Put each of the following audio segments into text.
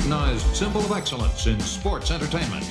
recognized symbol of excellence in sports entertainment.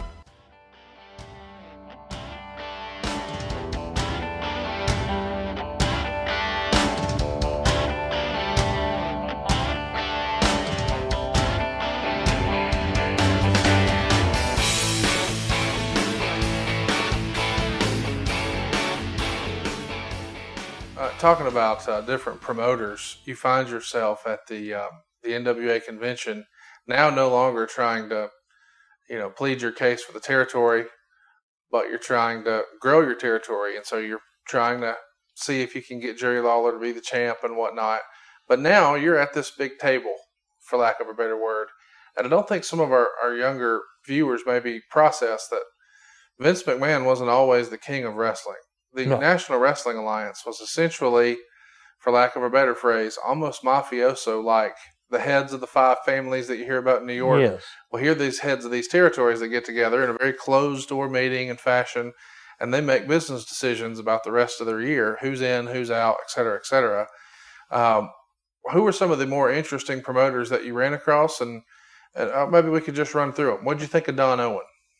Talking about different promoters, you find yourself at the NWA convention now no longer trying to, plead your case for the territory, but you're trying to grow your territory, and so you're trying to see if you can get Jerry Lawler to be the champ and whatnot. But now you're at this big table, for lack of a better word, and I don't think some of our younger viewers maybe process that Vince McMahon wasn't always the king of wrestling. The National Wrestling Alliance was essentially, for lack of a better phrase, almost mafioso-like. The heads of the 5 families that you hear about in New York. Yes. Well, here are these heads of these territories that get together in a very closed-door meeting and fashion, and they make business decisions about the rest of their year, who's in, who's out, et cetera, et cetera. Who were some of the more interesting promoters that you ran across? And maybe we could just run through them. What did you think of Don Owen?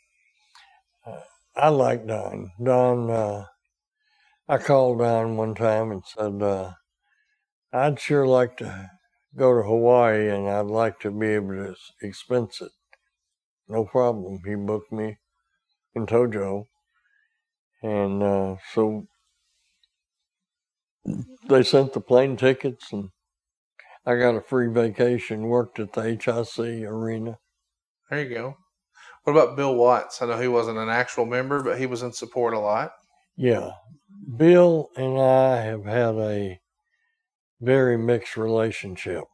I like Don. I called Don one time and said, I'd sure like to go to Hawaii and I'd like to be able to expense it. No problem. He booked me in Tojo. And so they sent the plane tickets and I got a free vacation, worked at the HIC arena. There you go. What about Bill Watts? I know he wasn't an actual member, but he was in support a lot. Yeah. Bill and I have had a very mixed relationship.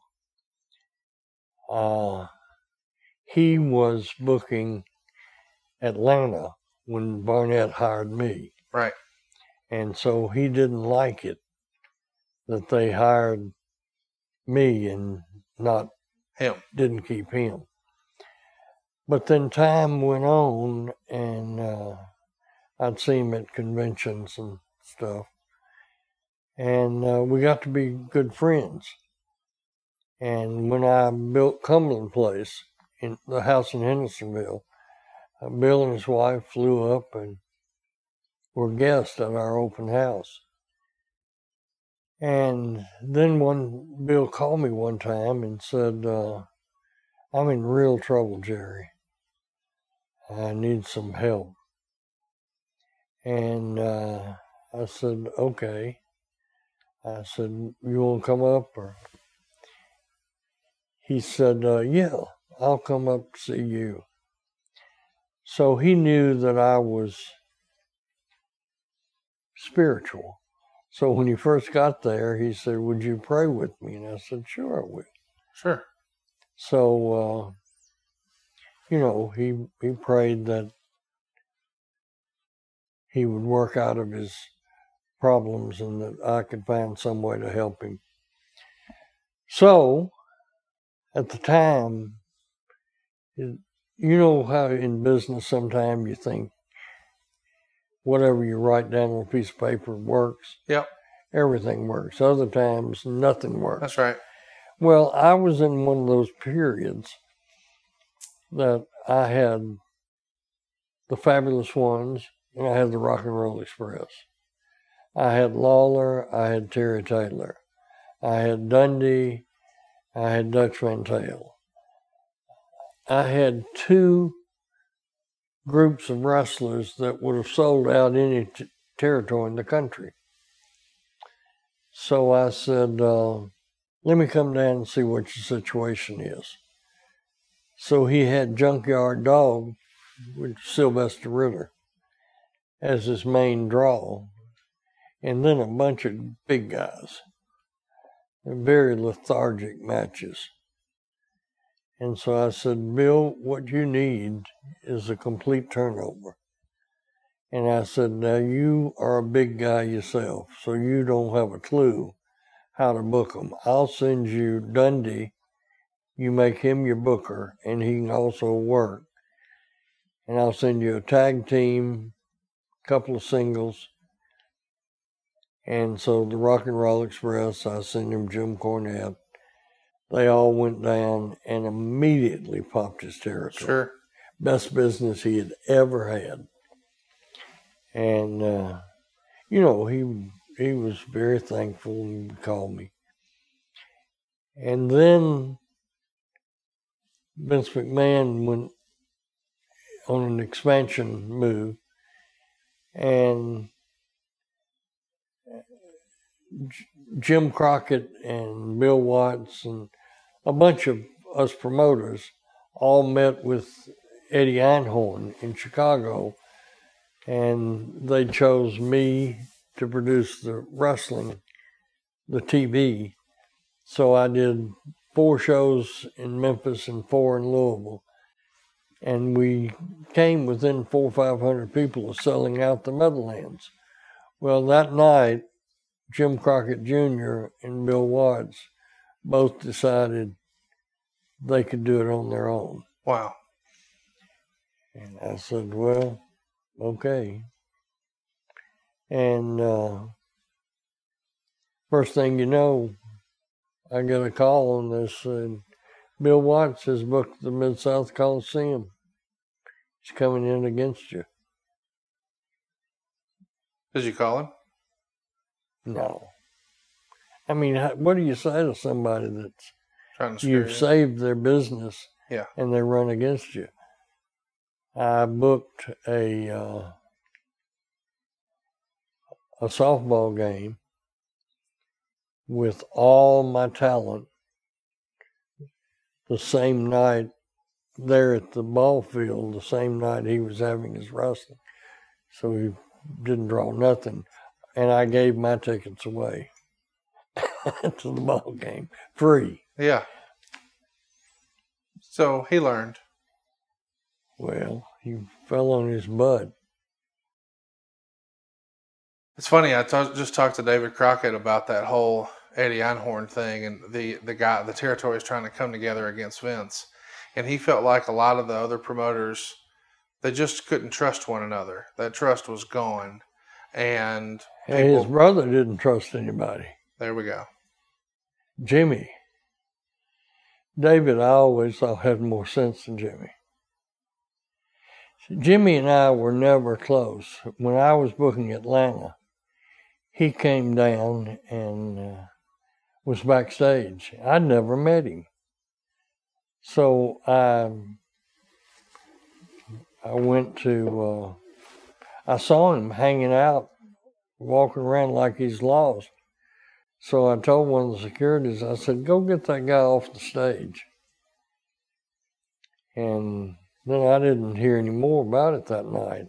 He was booking Atlanta when Barnett hired me. Right. And so he didn't like it that they hired me and not him. Didn't keep him. But then time went on and I'd see him at conventions and stuff. And we got to be good friends. And when I built Cumberland Place, in the house in Hendersonville, Bill and his wife flew up and were guests at our open house. And then Bill called me one time and said, I'm in real trouble, Jerry. I need some help. And I said, okay. I said, you want to come up? Or he said, yeah, I'll come up to see you. So he knew that I was spiritual. So when he first got there, he said, would you pray with me? And I said, sure, I will. Sure. So, he prayed that he would work out of his problems and that I could find some way to help him. So, at the time, you know how in business sometimes you think whatever you write down on a piece of paper works? Yep. Everything works. Other times, nothing works. That's right. Well, I was in one of those periods that I had the Fabulous Ones and I had the Rock and Roll Express. I had Lawler, I had Terry Taylor. I had Dundee, I had Dutch Van Tail. I had 2 groups of wrestlers that would have sold out any territory in the country. So I said, let me come down and see what your situation is. So he had Junkyard Dog with Sylvester Ritter as his main draw, and then a bunch of big guys, very lethargic matches. And so I said, Bill, what you need is a complete turnover. And I said, now you are a big guy yourself, so you don't have a clue how to book them. I'll send you Dundee. You make him your booker, and he can also work. And I'll send you a tag team, a couple of singles. And so the Rock and Roll Express, I send him Jim Cornette. they all went down and immediately popped his territory. Sure. Best business he had ever had. And, you know, he was very thankful and called me. And then Vince McMahon went on an expansion move, and Jim Crockett and Bill Watts and a bunch of us promoters all met with Eddie Einhorn in Chicago, and they chose me to produce the wrestling, the TV. So I did 4 shows in Memphis and 4 in Louisville. And we came within 400 or 500 people of selling out the Meadowlands. Well, that night, Jim Crockett Jr. and Bill Watts both decided they could do it on their own. Wow. And I said, well, okay. And first thing you know, I get a call on this, and Bill Watts has booked the Mid-South Coliseum. He's coming in against you. Did you call him? No. I mean, what do you say to somebody that's Trying to you've saved their business, yeah, and they run against you? I booked a softball game with all my talent the same night there at the ball field, the same night he was having his wrestling. So he didn't draw nothing. And I gave my tickets away to the ball game, free. Yeah. So he learned. Well, he fell on his butt. It's funny, I just talked to David Crockett about that whole Eddie Einhorn thing, and the territory is trying to come together against Vince. And he felt like a lot of the other promoters, they just couldn't trust one another. That trust was gone. And his brother didn't trust anybody. There we go. Jimmy. David, I always thought, had more sense than Jimmy. Jimmy and I were never close. When I was booking Atlanta, he came down and was backstage. I'd never met him. So I went to, I saw him hanging out, walking around like he's lost. So I told one of the securities, I said, go get that guy off the stage. And then I didn't hear any more about it that night.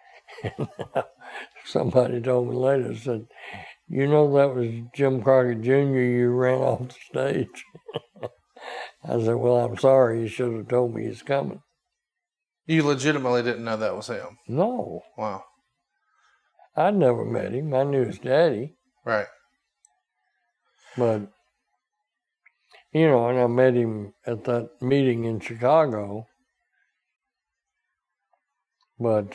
Somebody told me later, said, you know that was Jim Crockett Jr. you ran off the stage. I said, well, I'm sorry. You should have told me he's coming. You legitimately didn't know that was him? No. Wow. I'd never met him. I knew his daddy. Right. But, you know, and I met him at that meeting in Chicago. But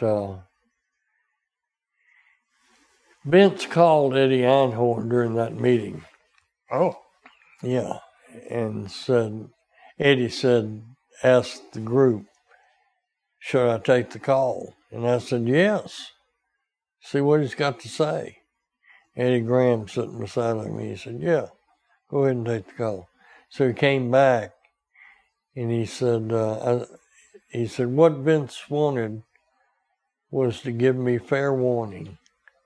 Vince called Eddie Einhorn during that meeting. Oh. Yeah. And said, Eddie said, asked the group, should I take the call? And I said, yes. See what he's got to say. Eddie Graham sitting beside me, he said, yeah, go ahead and take the call. So he came back and he said, what Vince wanted was to give me fair warning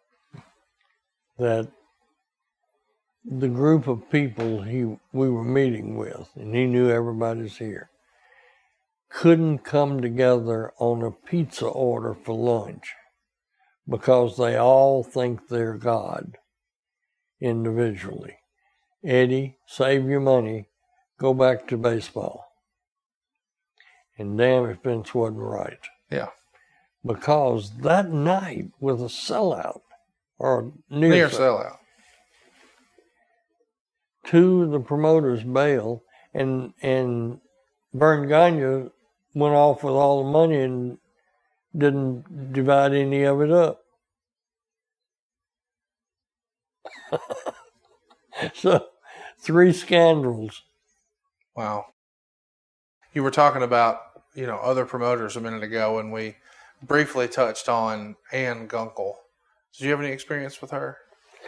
that the group of people we were meeting with, and he knew everybody's here, couldn't come together on a pizza order for lunch because they all think they're God individually. Eddie, save your money, go back to baseball. And damn if Vince wasn't right. Yeah. Because that night with a sellout, or near sellout, 2 of the promoters bailed, and Vern Gagne went off with all the money and didn't divide any of it up. So 3 scandals Wow. You were talking about, other promoters a minute ago, and we briefly touched on Ann Gunkel. Did you have any experience with her?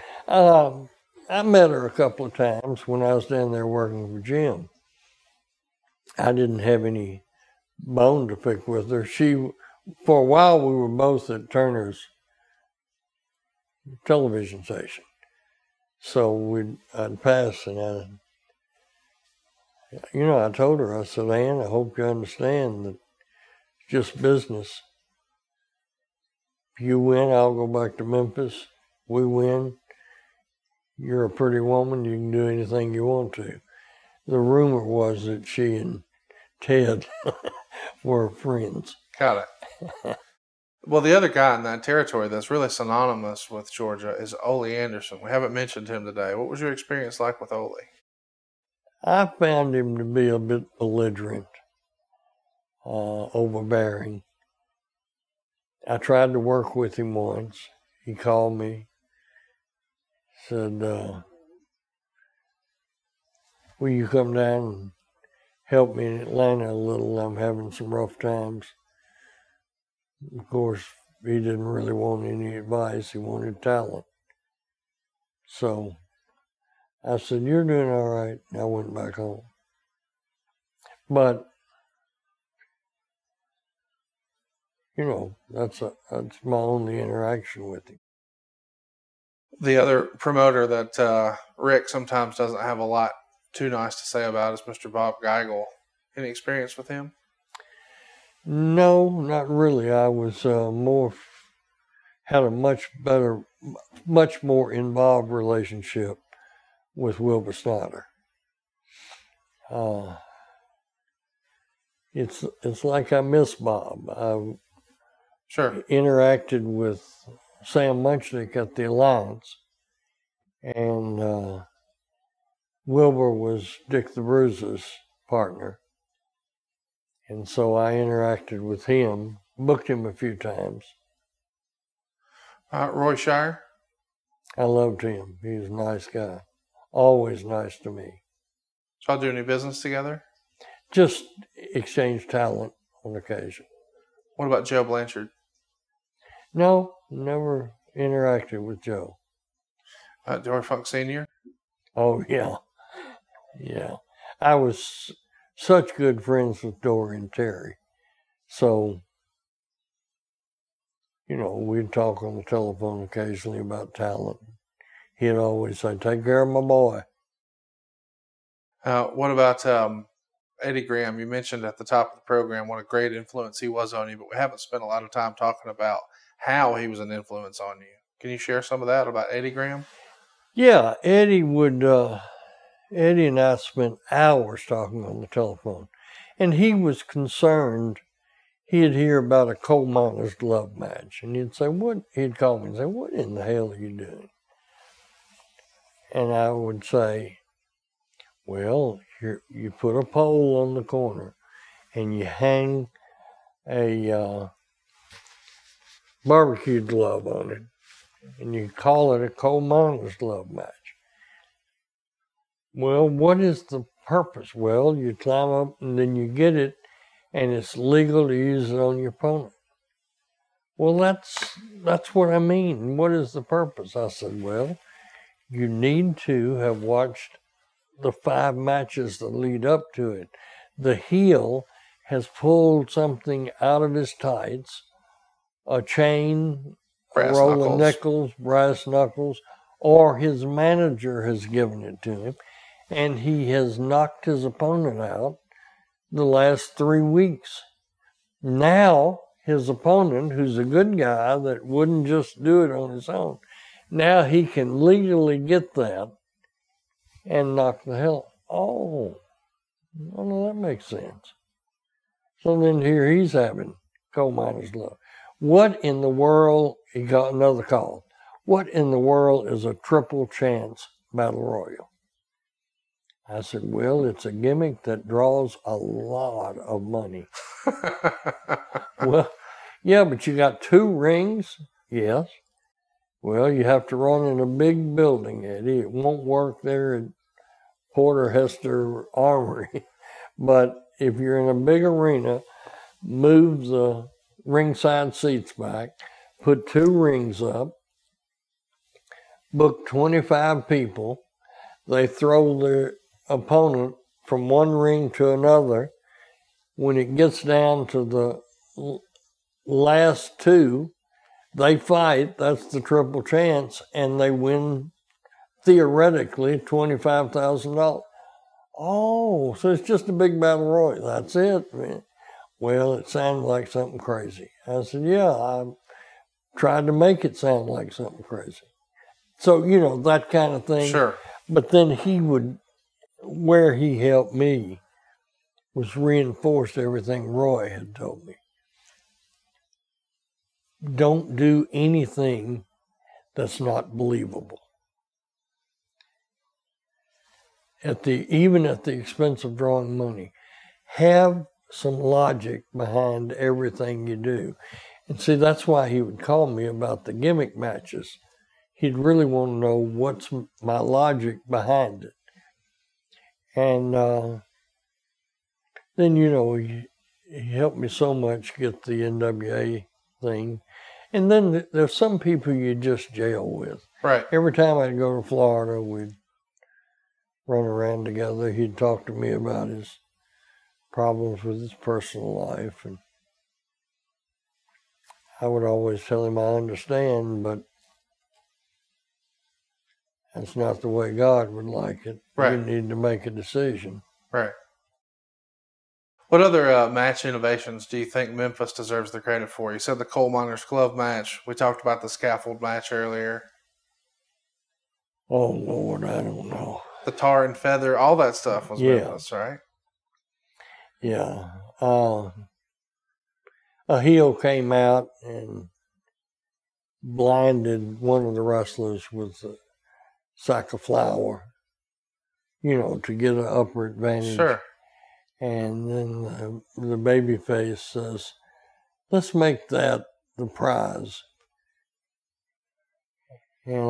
I met her a couple of times when I was down there working for Jim. I didn't have any bone to pick with her. For a while, we were both at Turner's television station. So I'd pass, and I told her, I said, Ann, I hope you understand that it's just business. If you win, I'll go back to Memphis. We win. You're a pretty woman. You can do anything you want to. The rumor was that she and Ted were friends. Got it. Well, the other guy in that territory that's really synonymous with Georgia is Ole Anderson. We haven't mentioned him today. What was your experience like with Ole? I found him to be a bit belligerent, overbearing. I tried to work with him once. He called me, said, will you come down and help me in Atlanta a little? I'm having some rough times. Of course, he didn't really want any advice. He wanted talent. So I said, you're doing all right. And I went back home. But, that's my only interaction with him. The other promoter that Rick sometimes doesn't have a lot too nice to say about is Mr. Bob Geigel. Any experience with him? No, not really. I was had a much more involved relationship with Wilbur Snyder. It's like I miss Bob. I interacted with Sam Munchnick at the Alliance, and Wilbur was Dick the Bruiser's partner. And so I interacted with him, booked him a few times. Roy Shire? I loved him. He was a nice guy. Always nice to me. Y'all do any business together? Just exchange talent on occasion. What about Joe Blanchard? No, never interacted with Joe. Dory Funk Sr.? Oh, yeah. Yeah. I was such good friends with Dory and Terry. So, we'd talk on the telephone occasionally about talent. He'd always say, take care of my boy. What about Eddie Graham? You mentioned at the top of the program what a great influence he was on you, but we haven't spent a lot of time talking about how he was an influence on you. Can you share some of that about Eddie Graham? Yeah, Eddie and I spent hours talking on the telephone. And he was concerned. He'd hear about a coal miner's glove match. And he'd say, he'd call me and say, what in the hell are you doing? And I would say, well, you put a pole on the corner and you hang a barbecue glove on it. And you call it a coal miner's glove match. Well, what is the purpose? Well, you climb up and then you get it, and it's legal to use it on your opponent. Well, that's what I mean. What is the purpose? I said, well, you need to have watched the 5 matches that lead up to it. The heel has pulled something out of his tights, a chain, a roll of nickels, brass knuckles, or his manager has given it to him, and he has knocked his opponent out the last 3 weeks. Now, his opponent, who's a good guy that wouldn't just do it on his own, now he can legally get that and knock the hell. Oh, well, that makes sense. So then here he's having coal miner's glove. What in the world, he got another call, what in the world is a triple chance battle royal? I said, well, it's a gimmick that draws a lot of money. Well, yeah, but you got 2 rings? Yes. Well, you have to run in a big building, Eddie. It won't work there at Porter Hester Armory. But if you're in a big arena, move the ringside seats back, put 2 rings up, book 25 people. They throw their opponent from one ring to another. When it gets down to the last 2, they fight. That's the triple chance, and they win, theoretically, $25,000. Oh, so it's just a big battle royal. That's it, man. Well, it sounded like something crazy. I said, yeah, I tried to make it sound like something crazy. So, that kind of thing. Sure. But then where he helped me was reinforced everything Roy had told me. Don't do anything that's not believable. Even at the expense of drawing money, have some logic behind everything you do. And see, that's why he would call me about the gimmick matches. He'd really want to know what's my logic behind it. And then, he helped me so much get the NWA thing. And then there's some people you just jail with. Right. Every time I'd go to Florida, we'd run around together. He'd talk to me about his problems with his personal life. And I would always tell him I understand, but that's not the way God would like it. Right. You need to make a decision. Right. What other match innovations do you think Memphis deserves the credit for? You said the Coal Miners Glove match. We talked about the scaffold match earlier. Oh, Lord, I don't know. The tar and feather, all that stuff was Memphis, right? Yeah. A heel came out and blinded one of the wrestlers with a sack of flour, to get an upper advantage. Sure. And then the baby face says, let's make that the prize. And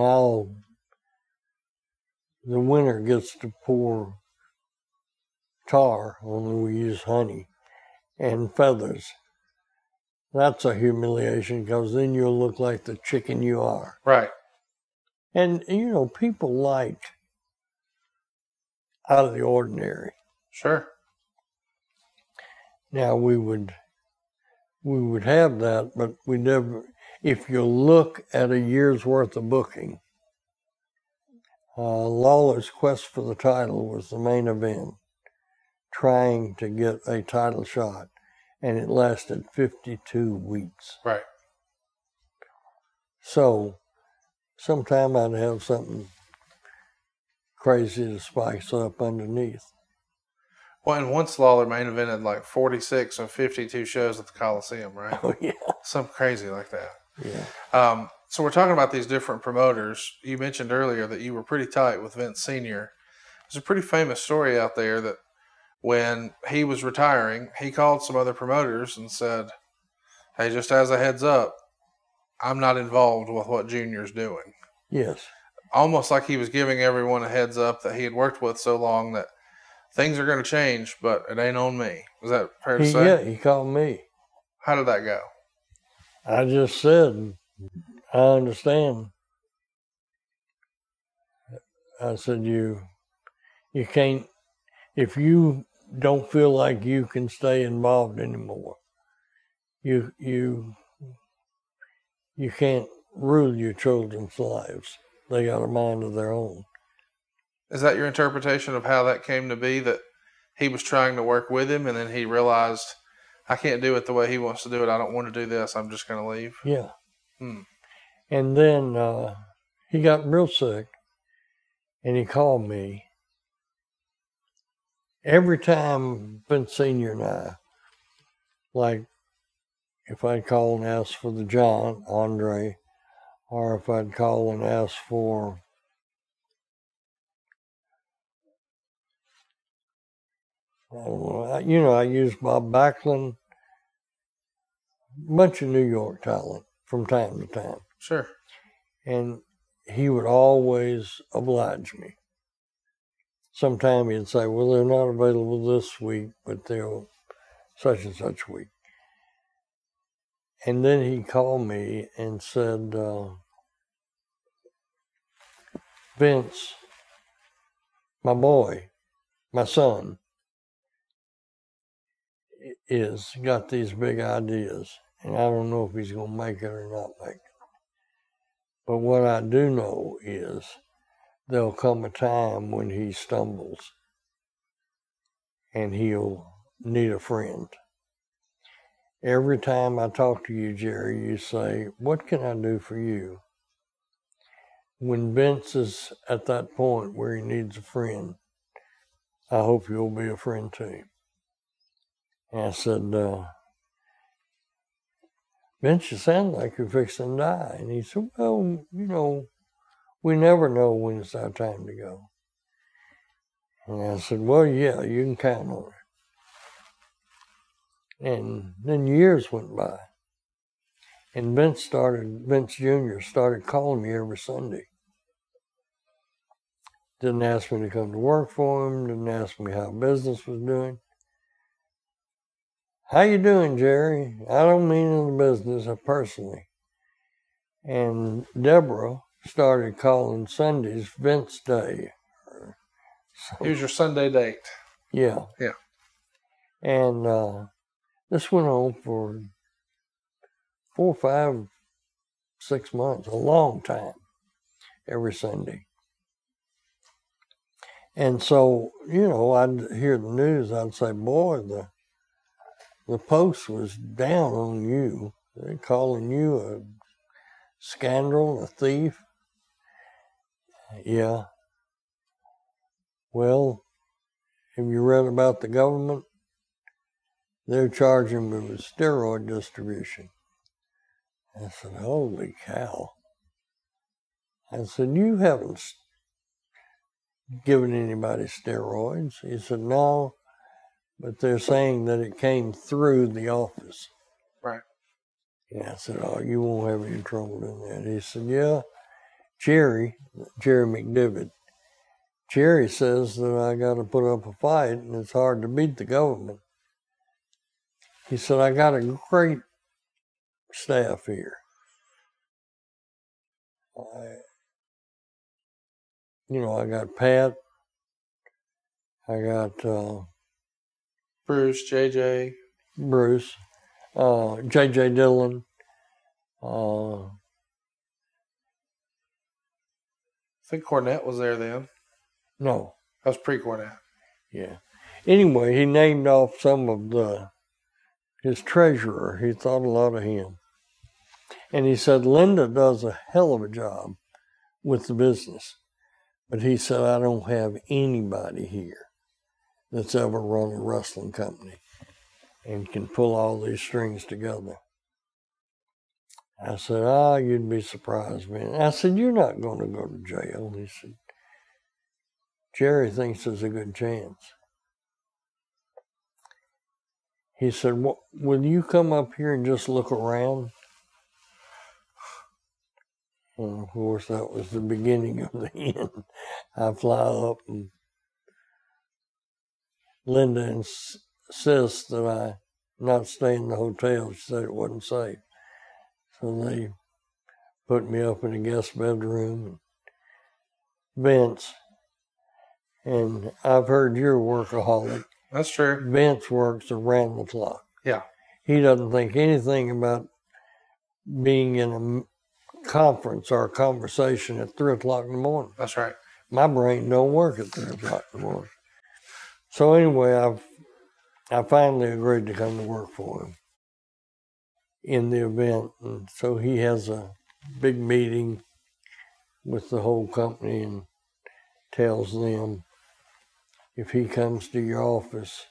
the winner gets to pour tar, only we use honey, and feathers. That's a humiliation, because then you'll look like the chicken you are. Right. And, people like out of the ordinary. Sure. Now, we would have that, but we never, if you look at a year's worth of booking, Lawler's quest for the title was the main event, trying to get a title shot, and it lasted 52 weeks. Right. So, sometime I'd have something crazy to spice up underneath. Well, and once Lawler main evented like 46 and 52 shows at the Coliseum, right? Oh, yeah. Something crazy like that. Yeah. So we're talking about these different promoters. You mentioned earlier that you were pretty tight with Vince Sr. There's a pretty famous story out there that when he was retiring, he called some other promoters and said, hey, just as a heads up, I'm not involved with what Junior's doing. Yes. Almost like he was giving everyone a heads up that he had worked with so long that things are going to change, but it ain't on me. Is that fair to say? Yeah, he called me. How did that go? I just said, I understand. I said, you can't, if you don't feel like you can stay involved anymore, you can't rule your children's lives. They got a mind of their own. Is that your interpretation of how that came to be, that he was trying to work with him and then he realized, I can't do it the way he wants to do it. I don't want to do this. I'm just going to leave? Yeah. And then he got real sick and he called me. Every time Vince Sr. and I, like if I'd call and ask for the Giant, Andre, or if I'd call and ask for I used Bob Backlund, a bunch of New York talent from time to time. Sure. And he would always oblige me. sometime he'd say, well, they're not available this week, but they'll such and such week. And then he called me and said, Vince, my boy, my son, is got these big ideas, and I don't know if he's going to make it or not make it. But what I do know is there'll come a time when he stumbles and he'll need a friend. Every time I talk to you, Jerry, you say, what can I do for you? When Vince is at that point where he needs a friend, I hope you'll be a friend to him. And I said, Vince, you sound like you're fixing to die. And he said, well, you know, we never know when it's our time to go. And I said, well, yeah, you can count on it. And then years went by. And Vince Jr. started calling me every Sunday. Didn't ask me to come to work for him, didn't ask me how business was doing. How you doing, Jerry? I don't mean in the business, personally. And Deborah started calling Sundays Vince Day. Here's your Sunday date. Yeah. Yeah. And this went on for 4, 5, 6 months, a long time, every Sunday. And so, you know, I'd hear the news, I'd say, boy, the Post was down on you. They're calling you a scoundrel, a thief. Yeah. Well, have you read about the government? They're charging me with steroid distribution. I said, holy cow. I said, you haven't given anybody steroids. He said, no, but they're saying that it came through the office. Right. Yeah, I said, oh, you won't have any trouble doing that. He said, yeah, Jerry McDivitt, Jerry says that I got to put up a fight and it's hard to beat the government. He said, I got a great staff here. I got Pat, I got Bruce, JJ. Bruce, JJ Dillon, I think Cornette was there then. no. That was pre-Cornette. Yeah. Anyway, he named off some of his treasurer. He thought a lot of him. And he said, Linda does a hell of a job with the business. But he said, I don't have anybody here that's ever run a wrestling company and can pull all these strings together. I said, you'd be surprised, man. I said, you're not going to go to jail. He said, Jerry thinks there's a good chance. He said, will you come up here and just look around? And of course, that was the beginning of the end. I fly up and Linda insists that I not stay in the hotel. She said it wasn't safe. So they put me up in a guest bedroom. Vince, and I've heard you're a workaholic. That's true. Vince works around the clock. Yeah. He doesn't think anything about being in a conference or a conversation at 3 o'clock in the morning. That's right. My brain don't work at 3 o'clock in the morning. So anyway, I finally agreed to come to work for him in the event. And so he has a big meeting with the whole company and tells them, if he comes to your office,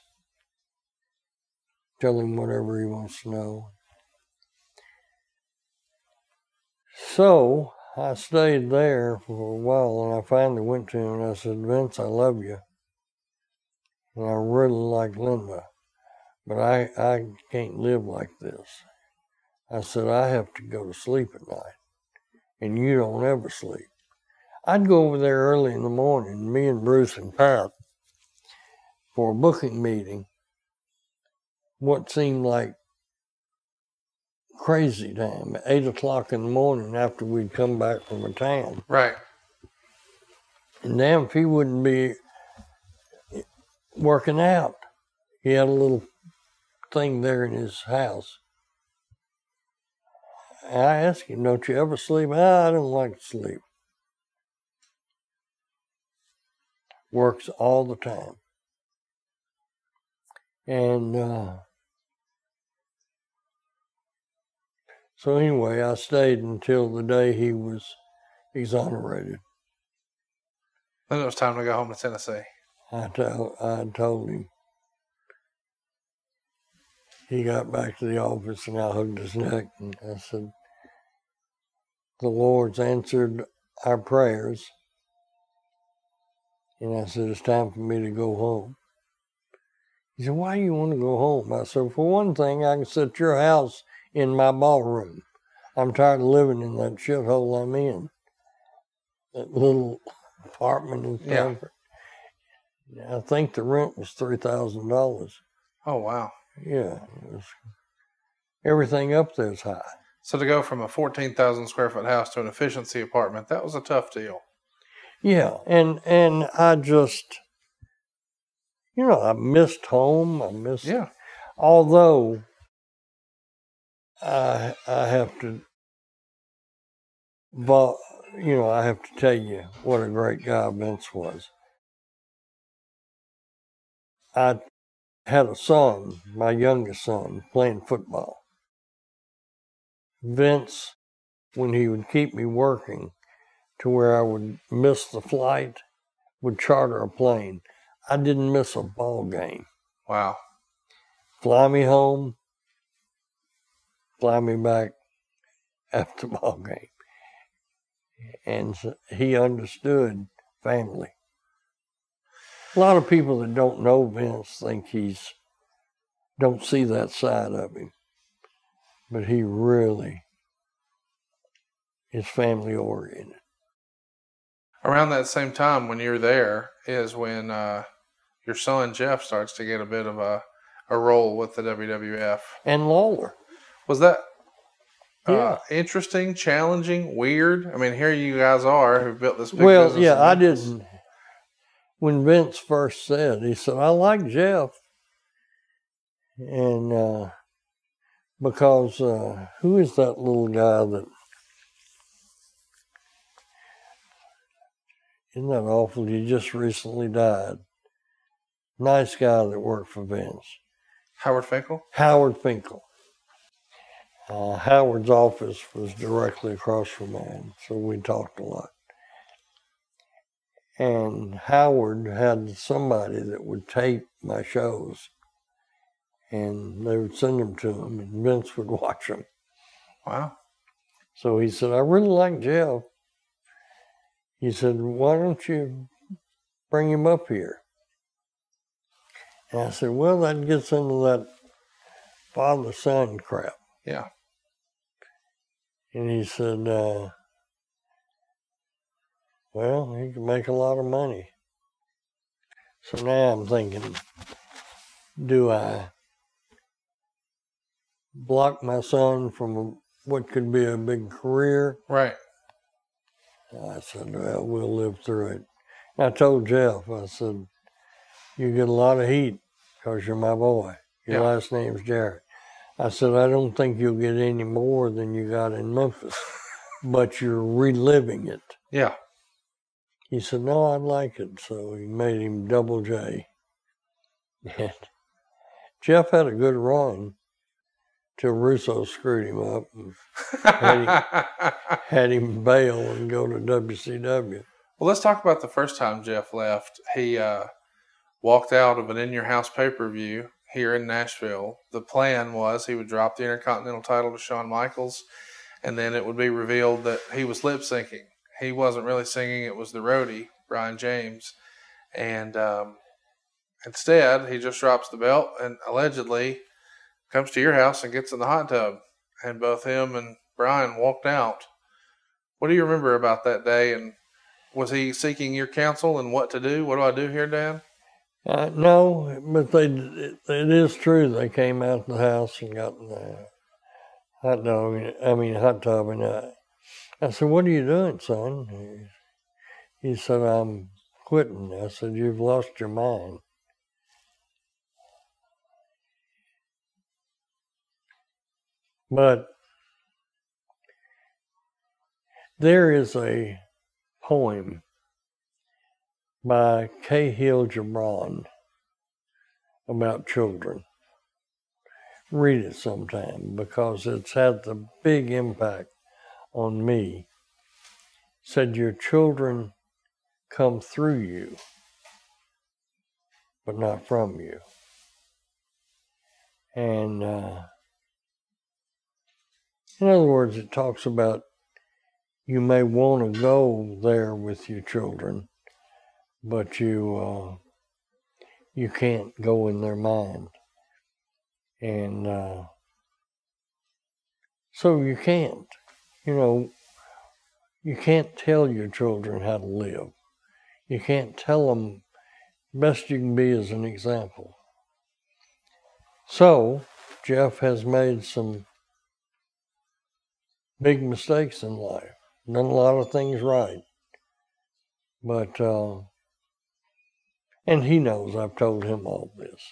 tell him whatever he wants to know. So I stayed there for a while, and I finally went to him and I said, Vince, I love you. And I really like Linda, but I can't live like this. I said, I have to go to sleep at night, and you don't ever sleep. I'd go over there early in the morning, me and Bruce and Pat, for a booking meeting, what seemed like crazy time, 8 o'clock in the morning after we'd come back from a town. Right. And damn if he wouldn't be working out. He had a little thing there in his house. I asked him, don't you ever sleep? I don't like to sleep. Works all the time. And so anyway, I stayed until the day he was exonerated. Then it was time to go home to Tennessee. I told him. He got back to the office and I hugged his neck and I said, the Lord's answered our prayers. And I said, it's time for me to go home. He said, why do you want to go home? I said, for one thing, I can set your house in my ballroom. I'm tired of living in that shithole I'm in. That little apartment in Stanford. Yeah. I think the rent was $3,000. Oh, wow. Yeah. Everything up there is high. So to go from a 14,000 square foot house to an efficiency apartment, that was a tough deal. Yeah, and I just, I missed home. Yeah. Although I have to, I have to tell you what a great guy Vince was. I had a son, my youngest son, playing football. Vince, when he would keep me working to where I would miss the flight, would charter a plane. I didn't miss a ball game. Wow. Fly me home, fly me back after the ball game. And he understood family. A lot of people that don't know Vince think don't see that side of him. But he really is family oriented. Around that same time when you're there is when your son Jeff starts to get a bit of a role with the WWF. And Lawler. Was that interesting, challenging, weird? I mean, here you guys are who built this big business. Well, yeah, I didn't. When Vince first said, he said, I like Jeff. And because who is that little guy that, isn't that awful? He just recently died. Nice guy that worked for Vince. Howard Finkel? Howard Finkel. Howard's office was directly across from mine, so we talked a lot. And Howard had somebody that would tape my shows, and they would send them to him, and Vince would watch them. Wow. So he said, I really like Jeff. He said, why don't you bring him up here? And I said, well, that gets into that father-son crap. Yeah. And he said, well, he can make a lot of money. So now I'm thinking, do I block my son from what could be a big career? Right. I said, well, we'll live through it. And I told Jeff, I said, you get a lot of heat because you're my boy. Your last name's Jarrett. I said, I don't think you'll get any more than you got in Memphis, but you're reliving it. Yeah. He said, no, I like it. So he made him Double J. And Jeff had a good run till Russo screwed him up and had him bail and go to WCW. Well, let's talk about the first time Jeff left. He walked out of an In Your House pay-per-view here in Nashville. The plan was he would drop the Intercontinental title to Shawn Michaels, and then it would be revealed that he was lip-syncing. He wasn't really singing. It was the roadie, Brian James. And instead, he just drops the belt and allegedly comes to your house and gets in the hot tub. And both him and Brian walked out. What do you remember about that day? And Was he seeking your counsel and what to do? What do I do here, Dad? No, but it is true. They came out of the house and got in the hot tub. And I said, "What are you doing, son?" He said, "I'm quitting." I said, "You've lost your mind." But there is a poem by Kahlil Gibran about children. Read it sometime because it's had the big impact on me. Said your children come through you, but not from you. And in other words, it talks about you may want to go there with your children, but you can't go in their mind. And so you can't, you can't tell your children how to live. You can't tell them. Best you can be as an example. So Jeff has made some big mistakes in life. Done a lot of things right. But, and he knows I've told him all this.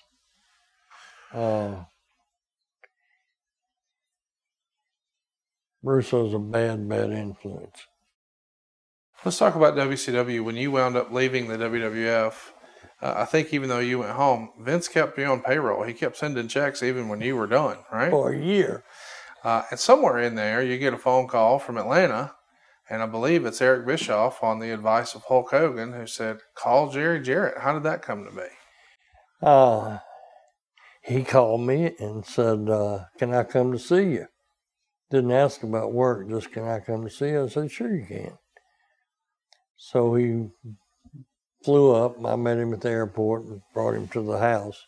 Russo's a bad influence. Let's talk about WCW. When you wound up leaving the WWF, I think even though you went home, Vince kept you on payroll. He kept sending checks even when you were done, right? For a year. And somewhere in there, you get a phone call from Atlanta, and I believe it's Eric Bischoff on the advice of Hulk Hogan who said, "Call Jerry Jarrett." How did that come to be? He called me and said, "Can I come to see you?" Didn't ask about work, just, "Can I come to see you?" I said, "Sure you can." So he flew up. I met him at the airport and brought him to the house.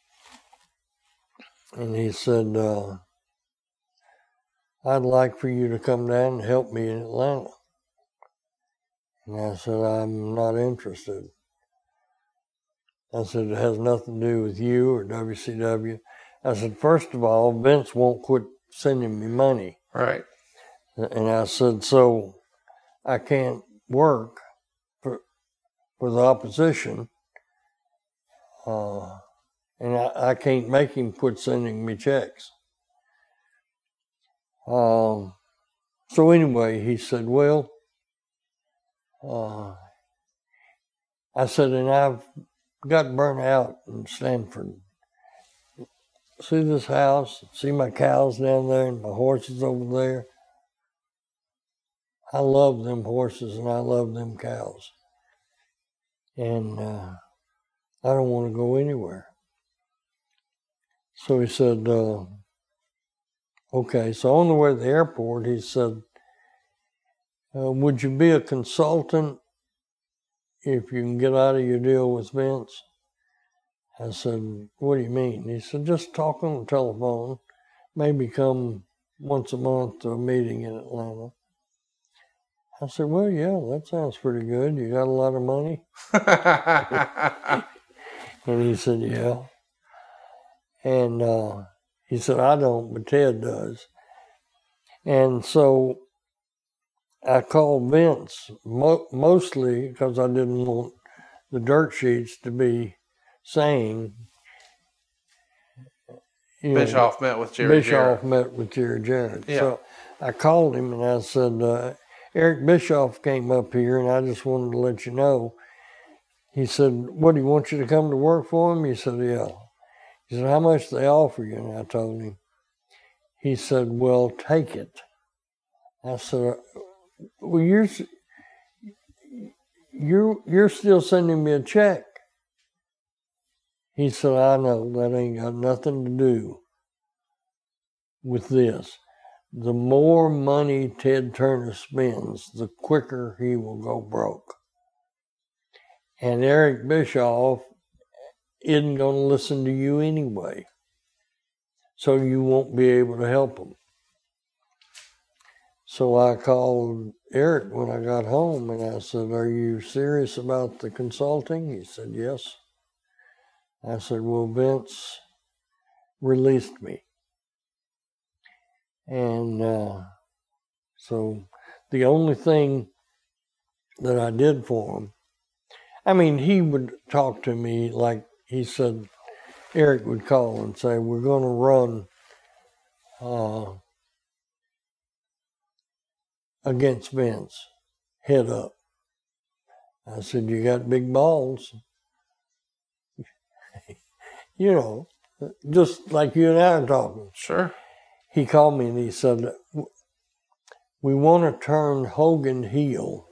And he said, "I'd like for you to come down and help me in Atlanta." And I said, "I'm not interested." I said, "It has nothing to do with you or WCW." I said, "First of all, Vince won't quit sending me money." Right. And I said, "So I can't work for the opposition, and I can't make him quit sending me checks." So anyway, he said, "Well," I said, "and I've got burnt out in Stanford. See this house, see my cows down there and my horses over there. I love them horses and I love them cows. And I don't want to go anywhere." So he said, "Okay." So on the way to the airport, he said, "Would you be a consultant if you can get out of your deal with Vince?" I said, "What do you mean?" He said, "Just talk on the telephone, maybe come once a month to a meeting in Atlanta." I said, "Well, yeah, that sounds pretty good. You got a lot of money?" And he said, "Yeah." And he said, "I don't, but Ted does." And so I called Vince, mostly because I didn't want the dirt sheets to be saying, Bischoff met with Jerry Jarrett. Bischoff met with Jerry Jarrett. Yeah. So I called him and I said, "Eric Bischoff came up here and I just wanted to let you know." He said, "What, do you want you to come to work for him?" He said, "Yeah." He said, "How much do they offer you?" And I told him. He said, "Well, take it." I said, "Well, you're still sending me a check." He said, "I know, that ain't got nothing to do with this. The more money Ted Turner spends, the quicker he will go broke. And Eric Bischoff isn't going to listen to you anyway. So you won't be able to help him." So I called Eric when I got home and I said, "Are you serious about the consulting?" He said, "Yes." I said, "Well, Vince released me." And so the only thing that I did for him, I mean, he would talk to me like he said, Eric would call and say, "We're going to run against Vince, head up." I said, "You got big balls." You know, just like you and I are talking. Sure. He called me and he said, "We want to turn Hogan heel,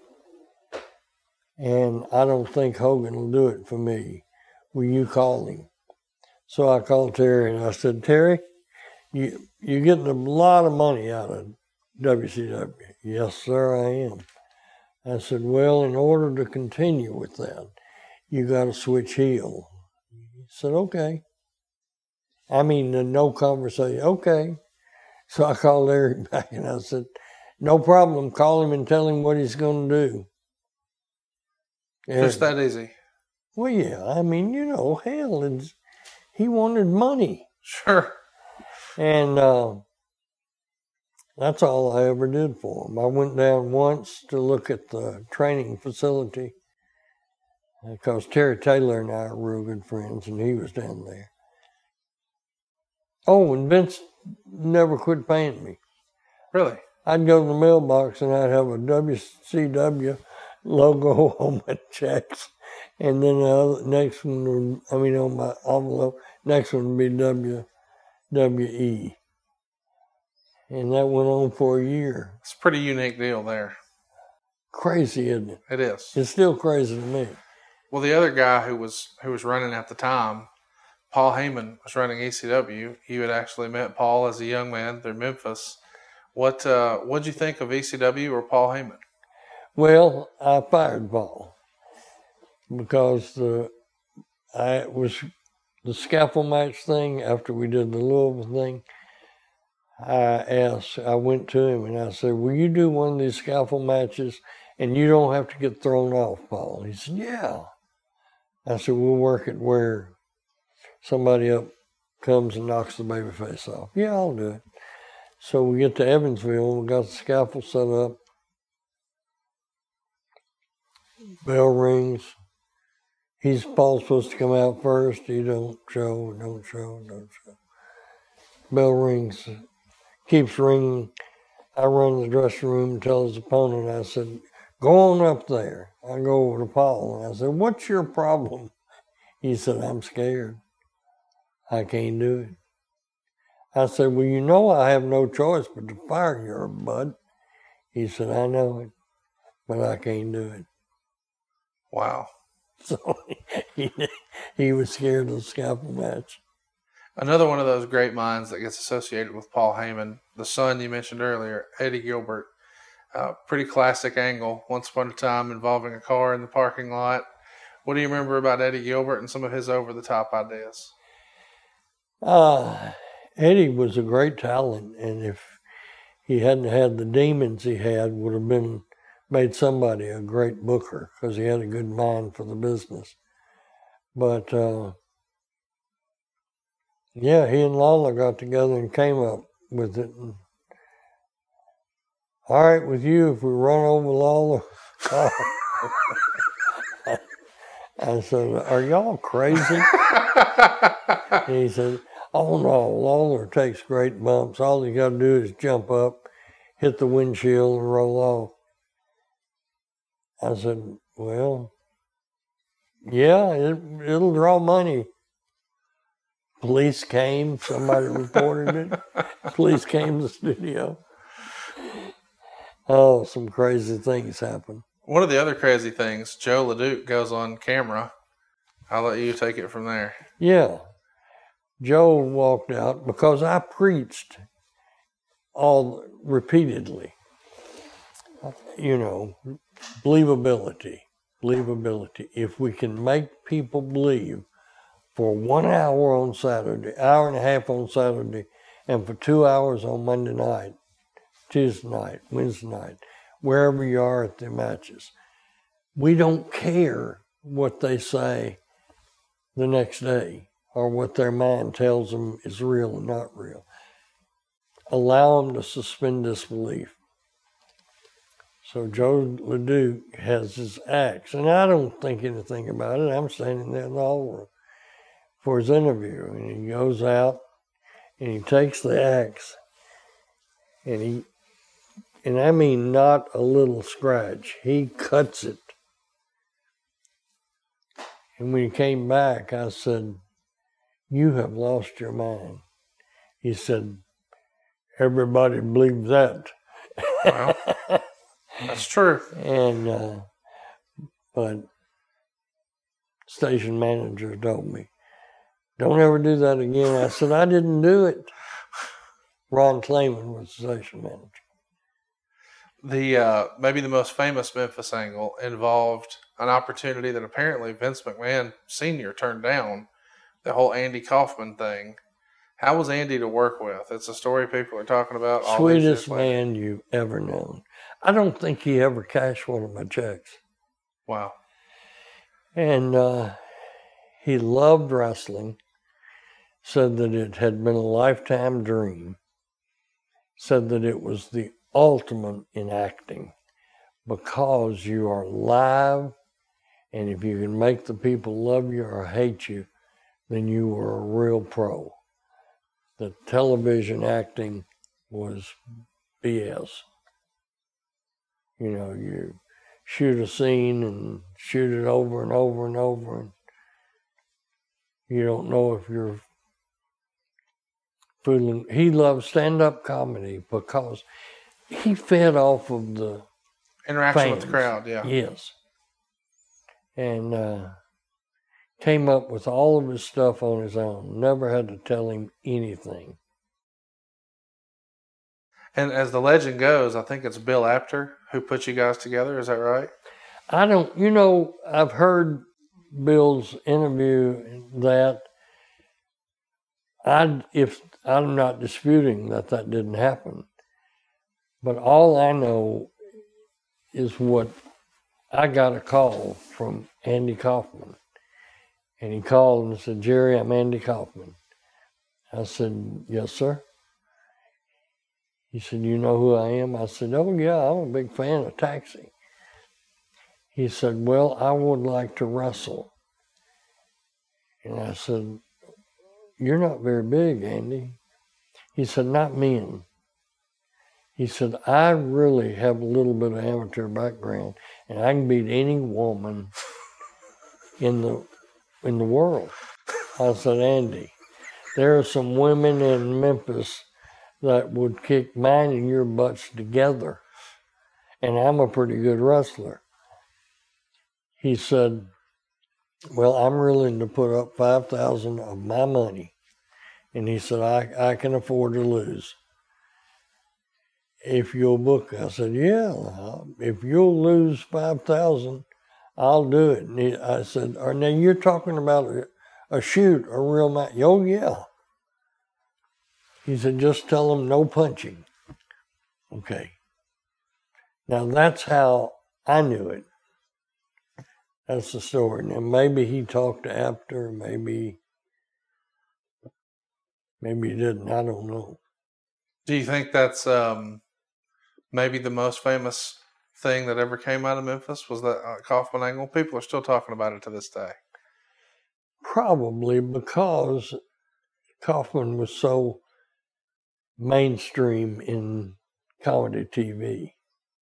and I don't think Hogan will do it for me. Will you call him?" So I called Terry and I said, "Terry, you're getting a lot of money out of WCW." "Yes, sir, I am." I said, "Well, in order to continue with that, you got to switch heel." He said, "Okay." I mean, no conversation. "Okay." So I called Eric back and I said, "No problem. Call him and tell him what he's going to do." Just that easy. Well, yeah. I mean, you know, hell, he wanted money. Sure. And that's all I ever did for him. I went down once to look at the training facility because Terry Taylor and I are real good friends, and he was down there. Oh, and Vince never quit paying me. Really? I'd go to the mailbox and I'd have a WCW logo on my checks, and then the next one would, on my envelope, next one would be WWE. And that went on for a year. It's a pretty unique deal there. Crazy, isn't it? It is. It's still crazy to me. Well, the other guy who was running at the time, Paul Heyman, was running ECW. You had actually met Paul as a young man through Memphis. What'd you think of ECW or Paul Heyman? Well, I fired Paul because it was the scaffold match thing after we did the Louisville thing. I went to him and I said, "Will you do one of these scaffold matches and you don't have to get thrown off, Paul?" He said, "Yeah." I said, "We'll work it where somebody up comes and knocks the babyface off." "Yeah, I'll do it." So we get to Evansville and we got the scaffold set up. Bell rings. Paul's supposed to come out first. He don't show. Bell rings. Keeps ringing. I run to the dressing room and tell his opponent, I said, "Go on up there." I go over to Paul and I said, "What's your problem?" He said, "I'm scared. I can't do it." I said, "Well, you know I have no choice but to fire you, bud." He said, "I know it, but I can't do it." Wow. So he was scared of the scaffold match. Another one of those great minds that gets associated with Paul Heyman, the son you mentioned earlier, Eddie Gilbert. Pretty classic angle, once upon a time involving a car in the parking lot. What do you remember about Eddie Gilbert and some of his over-the-top ideas? Eddie was a great talent, and if he hadn't had the demons he had, would have made somebody a great booker because he had a good mind for the business. But yeah, he and Lawler got together and came up with it. And, "All right with you if we run over Lawler?" I said, "Are y'all crazy?" And he said, "Oh no, Lawler takes great bumps. All you got to do is jump up, hit the windshield, and roll off." I said, "Well, yeah, it'll draw money." Police came, somebody reported it. Police came to the studio. Oh, some crazy things happen. One of the other crazy things, Joe LeDuc goes on camera. I'll let you take it from there. Yeah. Joe walked out because I preached repeatedly. You know, believability. If we can make people believe for 1 hour on Saturday, hour and a half on Saturday, and for 2 hours on Monday night, Tuesday night, Wednesday night, wherever you are at the matches. We don't care what they say the next day or what their mind tells them is real and not real. Allow them to suspend disbelief. So Joe LeDuc has his axe, and I don't think anything about it. I'm standing there in the hallway for his interview, and he goes out and he takes the axe, and I mean not a little scratch, he cuts it. And when he came back, I said, "You have lost your mind." He said, "Everybody believes that." Well, that's true. And, but station manager told me, "Don't ever do that again." I said, "I didn't do it." Ron Clayman was the station manager. The maybe the most famous Memphis angle involved an opportunity that apparently Vince McMahon Sr. turned down, the whole Andy Kaufman thing. How was Andy to work with? It's a story people are talking about. Sweetest man you've ever known. I don't think he ever cashed one of my checks. Wow. And he loved wrestling, said that it had been a lifetime dream, said that it was the ultimate in acting because you are live, and if you can make the people love you or hate you, then you were a real pro. The television acting was BS. You know, you shoot a scene and shoot it over and over and over, and you don't know if you're fooling. He loved stand-up comedy because he fed off of the interaction fans. with the crowd, yeah. Yes. And came up with all of his stuff on his own. Never had to tell him anything. And as the legend goes, I think it's Bill Apter who put you guys together. Is that right? I don't, you know, I've heard Bill's interview that I'm not disputing that didn't happen. But all I know is what I got a call from Andy Kaufman. And he called and said, "Jerry, I'm Andy Kaufman." I said, "Yes, sir." He said, "You know who I am?" I said, "Oh, yeah, I'm a big fan of Taxi." He said, "Well, I would like to wrestle." And I said, "You're not very big, Andy." He said, "Not men." He said, "I really have a little bit of amateur background, and I can beat any woman in the world." I said, "Andy, there are some women in Memphis that would kick mine and your butts together, and I'm a pretty good wrestler." He said, "Well, I'm willing to put up $5,000 of my money." And he said, I can afford to lose if you'll book." I said, "Yeah, if you'll lose $5,000, I'll do it." And I said, "Now you're talking about a shoot, a real match?" "Oh, yeah." He said, "Just tell them no punching." Okay. Now that's how I knew it. That's the story. Now maybe he talked to Apter, maybe he didn't. I don't know. Do you think that's maybe the most famous thing that ever came out of Memphis was that Kaufman angle? People are still talking about it to this day. Probably because Kaufman was so mainstream in comedy TV.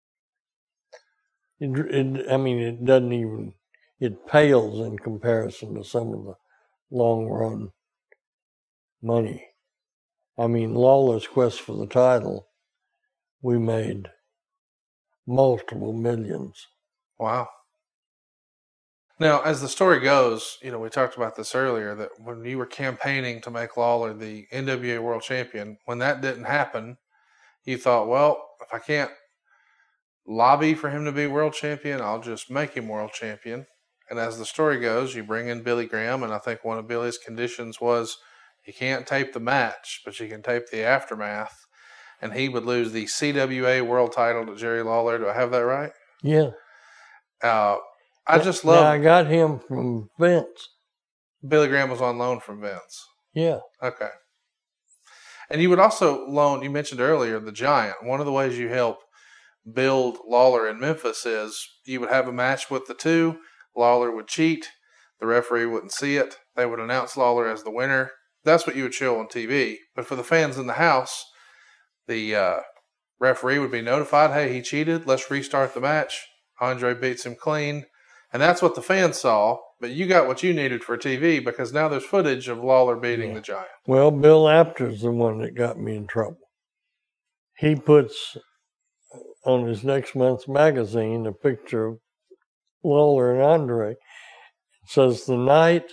It doesn't even, it pales in comparison to some of the long run money. I mean, Lawler's Quest for the Title, we made multiple millions. Wow. Now, as the story goes, you know, we talked about this earlier, that when you were campaigning to make Lawler the NWA World Champion, when that didn't happen, you thought, well, if I can't lobby for him to be world champion, I'll just make him world champion. And as the story goes, you bring in Billy Graham, and I think one of Billy's conditions was you can't tape the match, but you can tape the aftermath. and he would lose the CWA world title to Jerry Lawler. Do I have that right? Yeah. I just Now, I love got him from Vince. Billy Graham was on loan from Vince. Yeah. Okay. And you would also loan, you mentioned earlier, the Giant. One of the ways you help build Lawler in Memphis is you would have a match with the two. Lawler would cheat. The referee wouldn't see it. They would announce Lawler as the winner. That's what you would show on TV. But for the fans in the house, the referee would be notified, hey, he cheated. Let's restart the match. Andre beats him clean. And that's what the fans saw. But you got what you needed for TV because now there's footage of Lawler beating the Giant. Well, Bill Apter's the one that got me in trouble. He puts on his next month's magazine a picture of Lawler and Andre. It says the night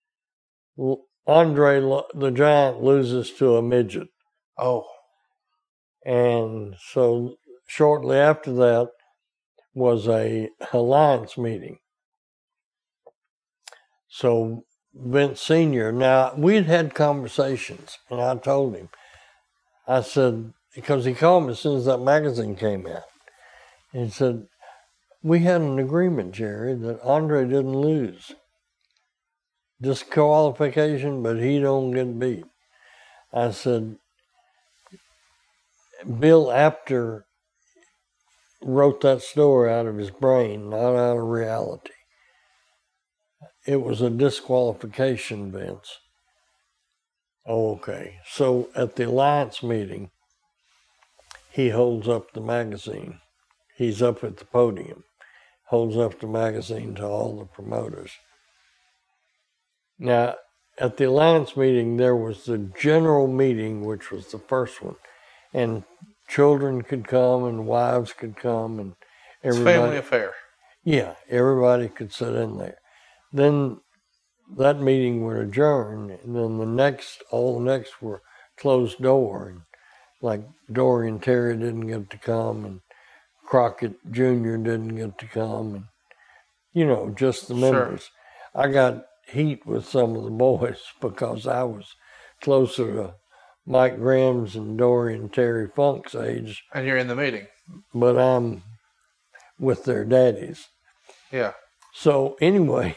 Andre the Giant loses to a midget. Oh. And so shortly after that was a alliance meeting. So Vince Sr., now we'd had conversations, and I told him, I said, because he called me as soon as that magazine came out. And he said, we had an agreement, Jerry, that Andre didn't lose. Disqualification, but he don't get beat. I said, Bill Apter wrote that story out of his brain, not out of reality. It was a disqualification, Vince. Oh, okay. So at the alliance meeting, he holds up the magazine. He's up at the podium, holds up the magazine to all the promoters. Now, at the alliance meeting, there was the general meeting, which was the first one, and children could come and wives could come and everybody. It's a family affair. Yeah, everybody could sit in there. Then that meeting would adjourn, and then all the next were closed door, and like Dorian Terry didn't get to come, and Crockett Jr. didn't get to come, and just the members. Sure. I got heat with some of the boys because I was closer to Mike Graham's and Dorian Terry Funk's age. And you're in the meeting. But I'm with their daddies. Yeah. So anyway,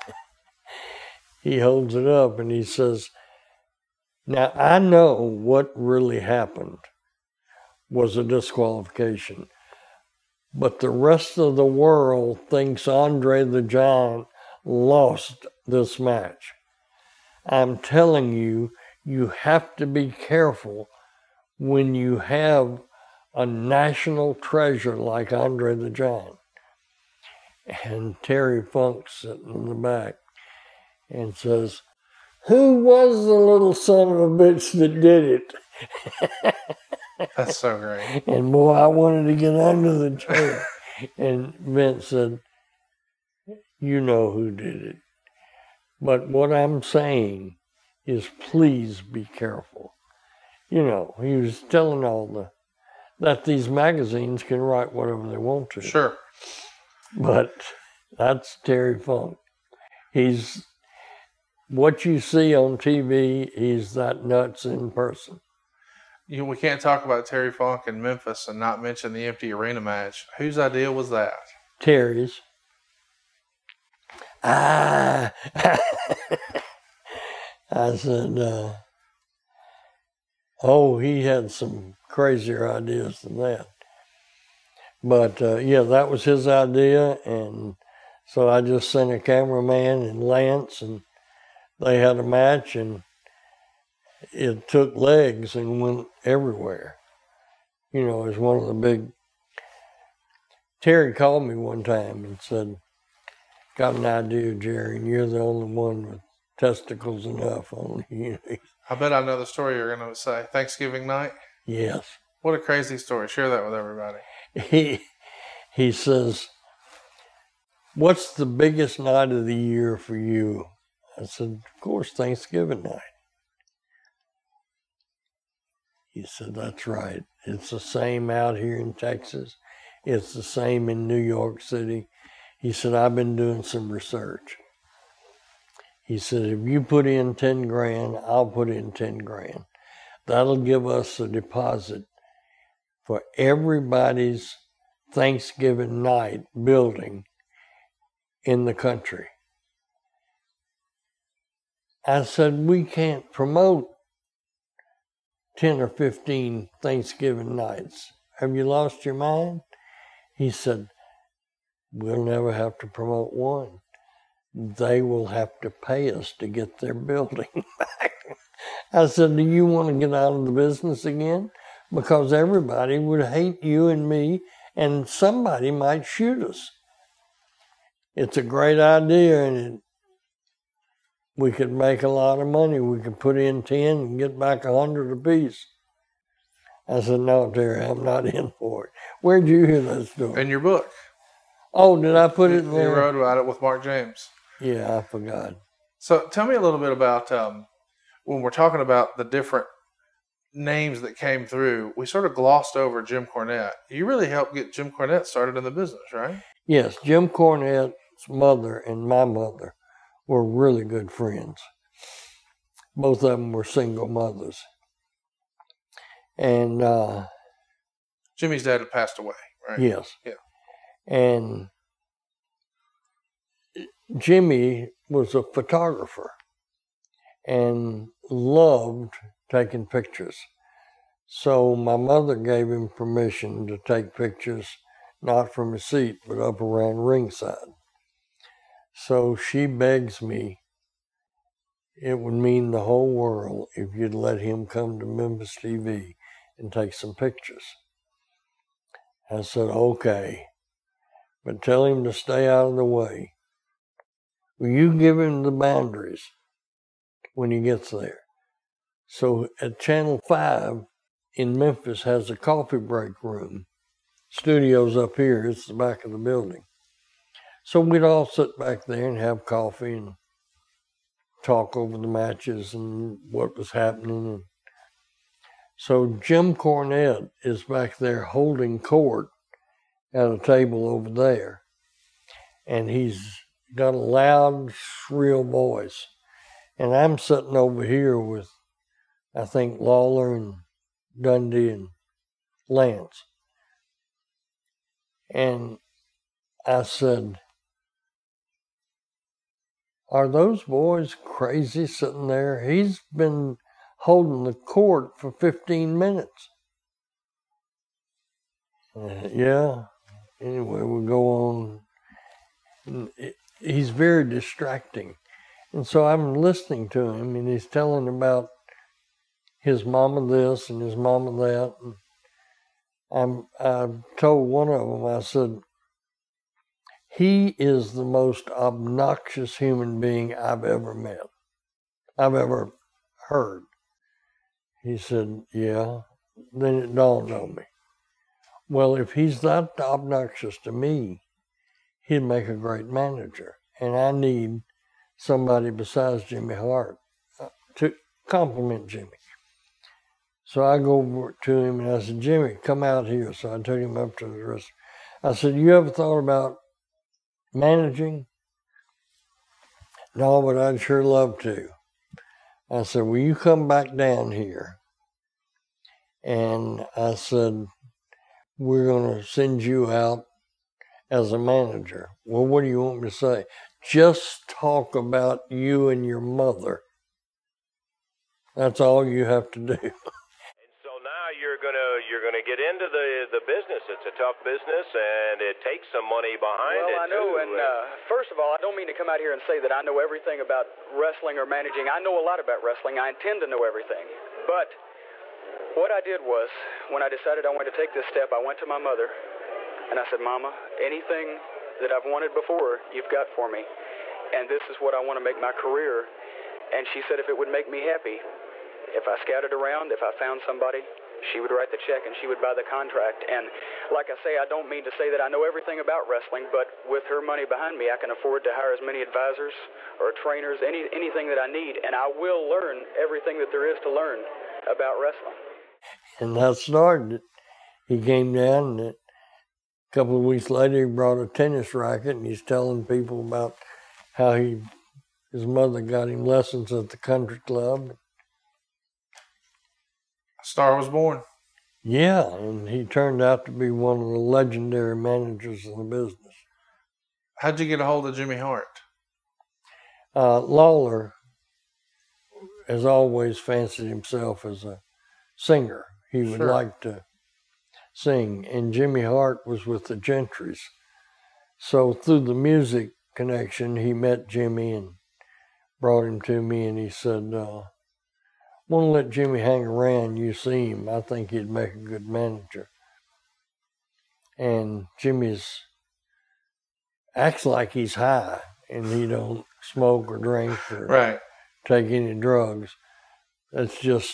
he holds it up and he says, now I know what really happened was a disqualification, but the rest of the world thinks Andre the Giant lost this match. I'm telling you, you have to be careful when you have a national treasure like Andre the Giant. And Terry Funk sitting in the back and says, who was the little son of a bitch that did it? That's so great. And boy, I wanted to get under the chair. And Vince said, you know who did it. But what I'm saying is please be careful. He was telling that these magazines can write whatever they want to. Sure. But that's Terry Funk. He's what you see on TV, he's that nuts in person. We can't talk about Terry Funk in Memphis and not mention the empty arena match. Whose idea was that? Terry's. I said, he had some crazier ideas than that. But, that was his idea, and so I just sent a cameraman and Lance, and they had a match, and it took legs and went everywhere. It was one of the big... Terry called me one time and said, got an idea, Jerry, and you're the only one with testicles enough on you. I bet I know the story you're going to say. Thanksgiving night? Yes. What a crazy story. Share that with everybody. He says, what's the biggest night of the year for you? I said, of course, Thanksgiving night. He said, that's right. It's the same out here in Texas. It's the same in New York City. He said, I've been doing some research. He said, if you put in 10 grand, I'll put in 10 grand. That'll give us a deposit for everybody's Thanksgiving night building in the country. I said, we can't promote 10 or 15 Thanksgiving nights. Have you lost your mind? He said, we'll never have to promote one. They will have to pay us to get their building back. I said, do you want to get out of the business again? Because everybody would hate you and me, and somebody might shoot us. It's a great idea, and we could make a lot of money. We could put in 10 and get back 100 apiece. I said, no, Terry, I'm not in for it. Where'd you hear that story? In your book. Oh, did I put it there? You wrote about it with Mark James. Yeah, I forgot. So tell me a little bit about when we're talking about the different names that came through, we sort of glossed over Jim Cornette. You really helped get Jim Cornette started in the business, right? Yes, Jim Cornette's mother and my mother were really good friends. Both of them were single mothers. And Jimmy's dad had passed away, right? yes. Yeah. And Jimmy was a photographer and loved taking pictures. So my mother gave him permission to take pictures, not from his seat, but up around ringside. So she begs me, it would mean the whole world if you'd let him come to Memphis TV and take some pictures. I said, okay, but tell him to stay out of the way. Will you give him the boundaries when he gets there? So at Channel 5 in Memphis has a coffee break room. Studio's up here, it's the back of the building. So we'd all sit back there and have coffee and talk over the matches and what was happening. So Jim Cornette is back there holding court at a table over there. And he's got a loud, shrill voice. And I'm sitting over here with, I think, Lawler and Dundee and Lance. And I said, are those boys crazy sitting there? He's been holding the court for 15 minutes. Yeah. Anyway, we'll go on. He's very distracting. And so I'm listening to him, and he's telling about his mama this and his mama that. And I told one of them, I said, he is the most obnoxious human being I've ever met, I've ever heard. He said, yeah. Then it dawned on me. Well, if he's that obnoxious to me, he'd make a great manager. And I need somebody besides Jimmy Hart to compliment Jimmy. So I go over to him and I said, Jimmy, come out here. So I took him up to the restaurant. I said, you ever thought about managing? No, but I'd sure love to. I said, will you come back down here? And I said, we're going to send you out as a manager. Well, what do you want me to say? Just talk about you and your mother. That's all you have to do. And so now you're gonna get into the business. It's a tough business, and it takes some money behind it. Well, I know, too. and first of all, I don't mean to come out here and say that I know everything about wrestling or managing. I know a lot about wrestling. I intend to know everything. But what I did was, when I decided I wanted to take this step, I went to my mother, and I said, Mama, anything that I've wanted before, you've got for me. And this is what I want to make my career. And she said if it would make me happy, if I scouted around, if I found somebody, she would write the check and she would buy the contract. And like I say, I don't mean to say that I know everything about wrestling, but with her money behind me, I can afford to hire as many advisors or trainers, anything that I need. And I will learn everything that there is to learn about wrestling. And that started it. He came down, and a couple of weeks later, he brought a tennis racket, and he's telling people about how his mother got him lessons at the country club. A star was born. Yeah, and he turned out to be one of the legendary managers in the business. How'd you get a hold of Jimmy Hart? Lawler has always fancied himself as a singer. He would like to sing, and Jimmy Hart was with the Gentrys. So through the music connection, he met Jimmy and brought him to me, and he said, want to let Jimmy hang around, you see him. I think he'd make a good manager. And Jimmy's acts like he's high, and he don't smoke or drink or take any drugs. That's just,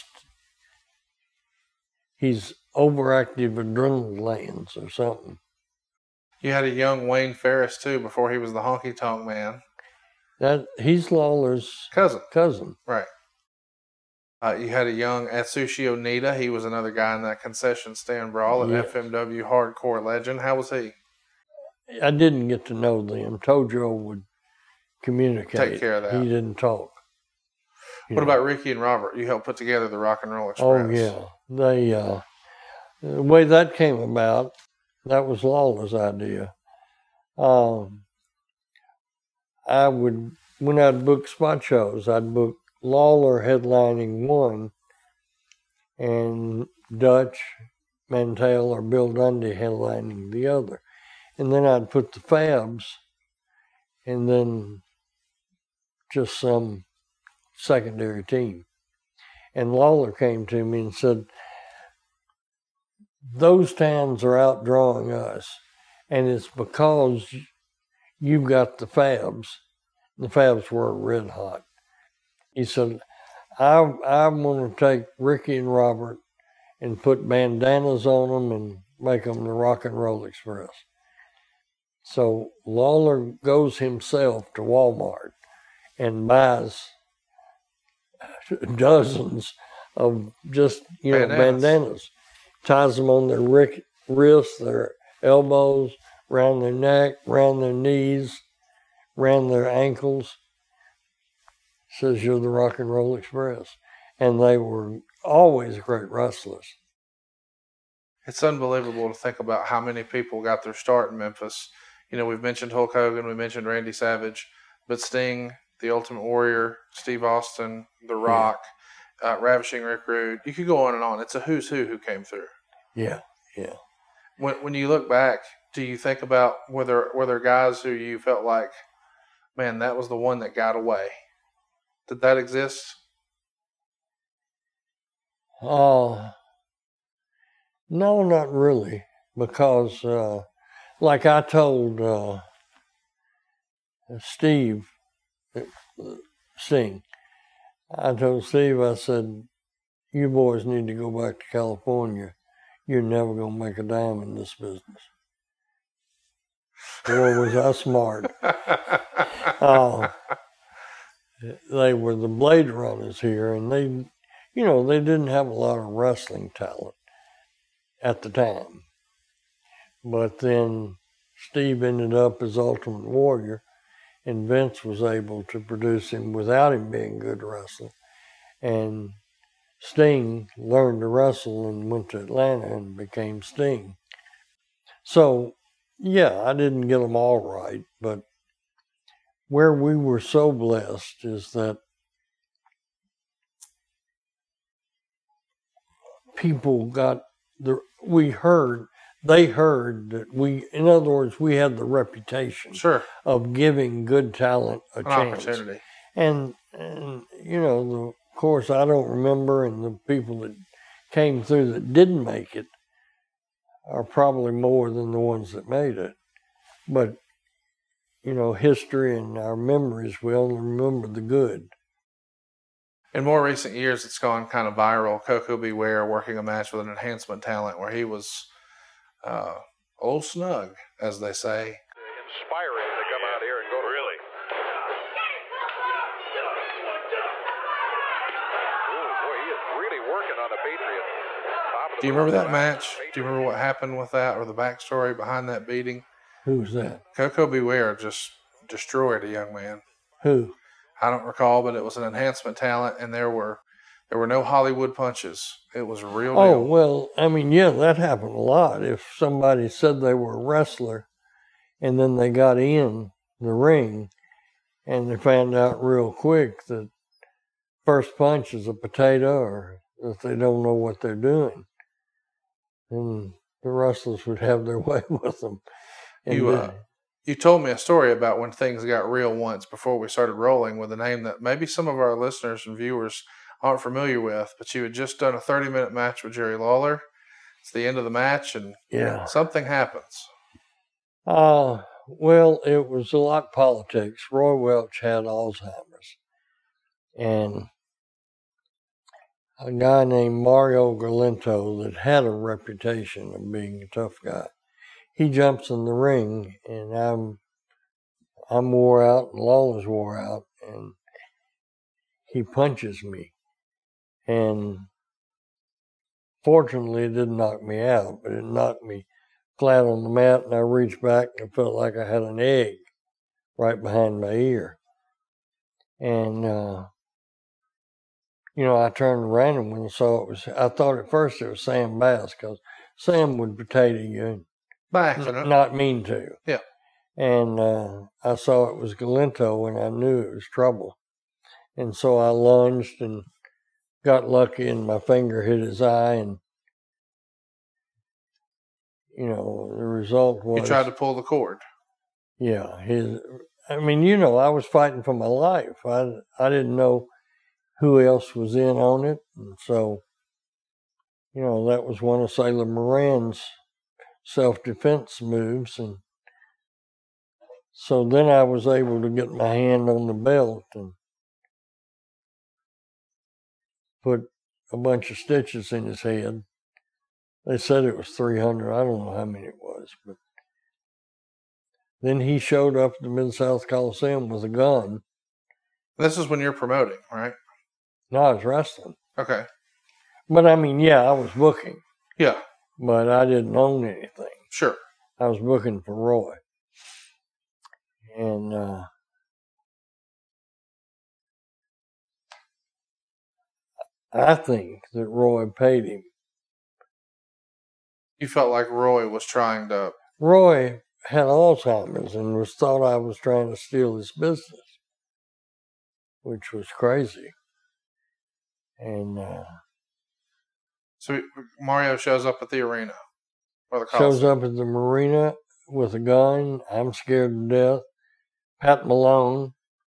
he's overactive adrenal glands or something. You had a young Wayne Ferris, too, before he was the honky-tonk man. He's Lawler's cousin. Right. You had a young Atsushi Onita. He was another guy in that concession stand brawl, an FMW hardcore legend. How was he? I didn't get to know them. Tojo would communicate. Take care of that. He didn't talk. What about Ricky and Robert? You helped put together the Rock and Roll Express. Oh, yeah. They, the way that came about, that was Lawler's idea. When I'd book spot shows, I'd book Lawler headlining one and Dutch, Mantell, or Bill Dundee headlining the other. And then I'd put the Fabs and then just some secondary team. And Lawler came to me and said, those towns are outdrawing us, and it's because you've got the Fabs. The Fabs were red hot. He said, I'm going to take Ricky and Robert and put bandanas on them and make them the Rock and Roll Express. So Lawler goes himself to Walmart and buys dozens of just, bandanas. Ties them on their wrists, their elbows, around their neck, around their knees, around their ankles. Says you're the Rock and Roll Express. And they were always great wrestlers. It's unbelievable to think about how many people got their start in Memphis. We've mentioned Hulk Hogan, we mentioned Randy Savage, but Sting, The Ultimate Warrior, Steve Austin, The Rock, Ravishing Rick Rude. You could go on and on. It's a who's who came through. Yeah. When you look back, do you think about were there guys who you felt like, man, that was the one that got away? Did that exist? No, not really, because like I told Steve, Sting, I told Steve, I said, you boys need to go back to California. You're never going to make a dime in this business. Boy, was I smart. They were the Blade Runners here, and they didn't have a lot of wrestling talent at the time. But then Steve ended up as Ultimate Warrior, and Vince was able to produce him without him being a good wrestler. And Sting learned to wrestle and went to Atlanta and became Sting. So, yeah, I didn't get them all right, but where we were so blessed is that people they heard that in other words, we had the reputation of giving good talent a chance. Opportunity. And of course, I don't remember, and the people that came through that didn't make it are probably more than the ones that made it. But, history and our memories, we only remember the good. In more recent years, it's gone kind of viral. Koko B. Ware working a match with an enhancement talent where he was old snug, as they say. Inspiring to come out here and go to really. Oh boy, he is really working on the Patriot. Do you remember that match? Do you remember what happened with that or the backstory behind that beating? Who was that? Koko B. Ware just destroyed a young man. Who? I don't recall, but it was an enhancement talent, and there were There were no Hollywood punches. It was a real Oh, deal. well, I mean, yeah, that happened a lot. If somebody said they were a wrestler and then they got in the ring and they found out real quick that first punch is a potato or that they don't know what they're doing, then the wrestlers would have their way with them. And You told me a story about when things got real once before we started rolling with a name that maybe some of our listeners and viewers aren't familiar with, but you had just done a 30-minute match with Jerry Lawler. It's the end of the match, and something happens. Well, it was a lot of politics. Roy Welch had Alzheimer's, and a guy named Mario Galento that had a reputation of being a tough guy, he jumps in the ring, and I'm wore out, and Lawler's wore out, and he punches me. And fortunately, it didn't knock me out, but it knocked me flat on the mat, and I reached back, and it felt like I had an egg right behind my ear. And, I turned around, and when I saw I thought at first it was Sam Bass, because Sam would potato you By accident. not mean to. Yeah. And I saw it was Galento, and I knew it was trouble. And so I lunged and got lucky, and my finger hit his eye, and the result was... You tried to pull the cord. Yeah. I was fighting for my life. I didn't know who else was in on it. And so, that was one of Sailor Moran's self-defense moves. And so then I was able to get my hand on the belt and put a bunch of stitches in his head. They said it was 300. I don't know how many it was, but then he showed up at the Mid-South Coliseum with a gun. This is when you're promoting, right? No, I was wrestling. Okay. But I was booking. Yeah. But I didn't own anything. Sure. I was booking for Roy. And I think that Roy paid him. You felt like Roy was trying to... Roy had Alzheimer's and thought I was trying to steal his business, which was crazy. And so Mario shows up at the arena. Or the Coliseum. Shows up at the marina with a gun. I'm scared to death. Pat Malone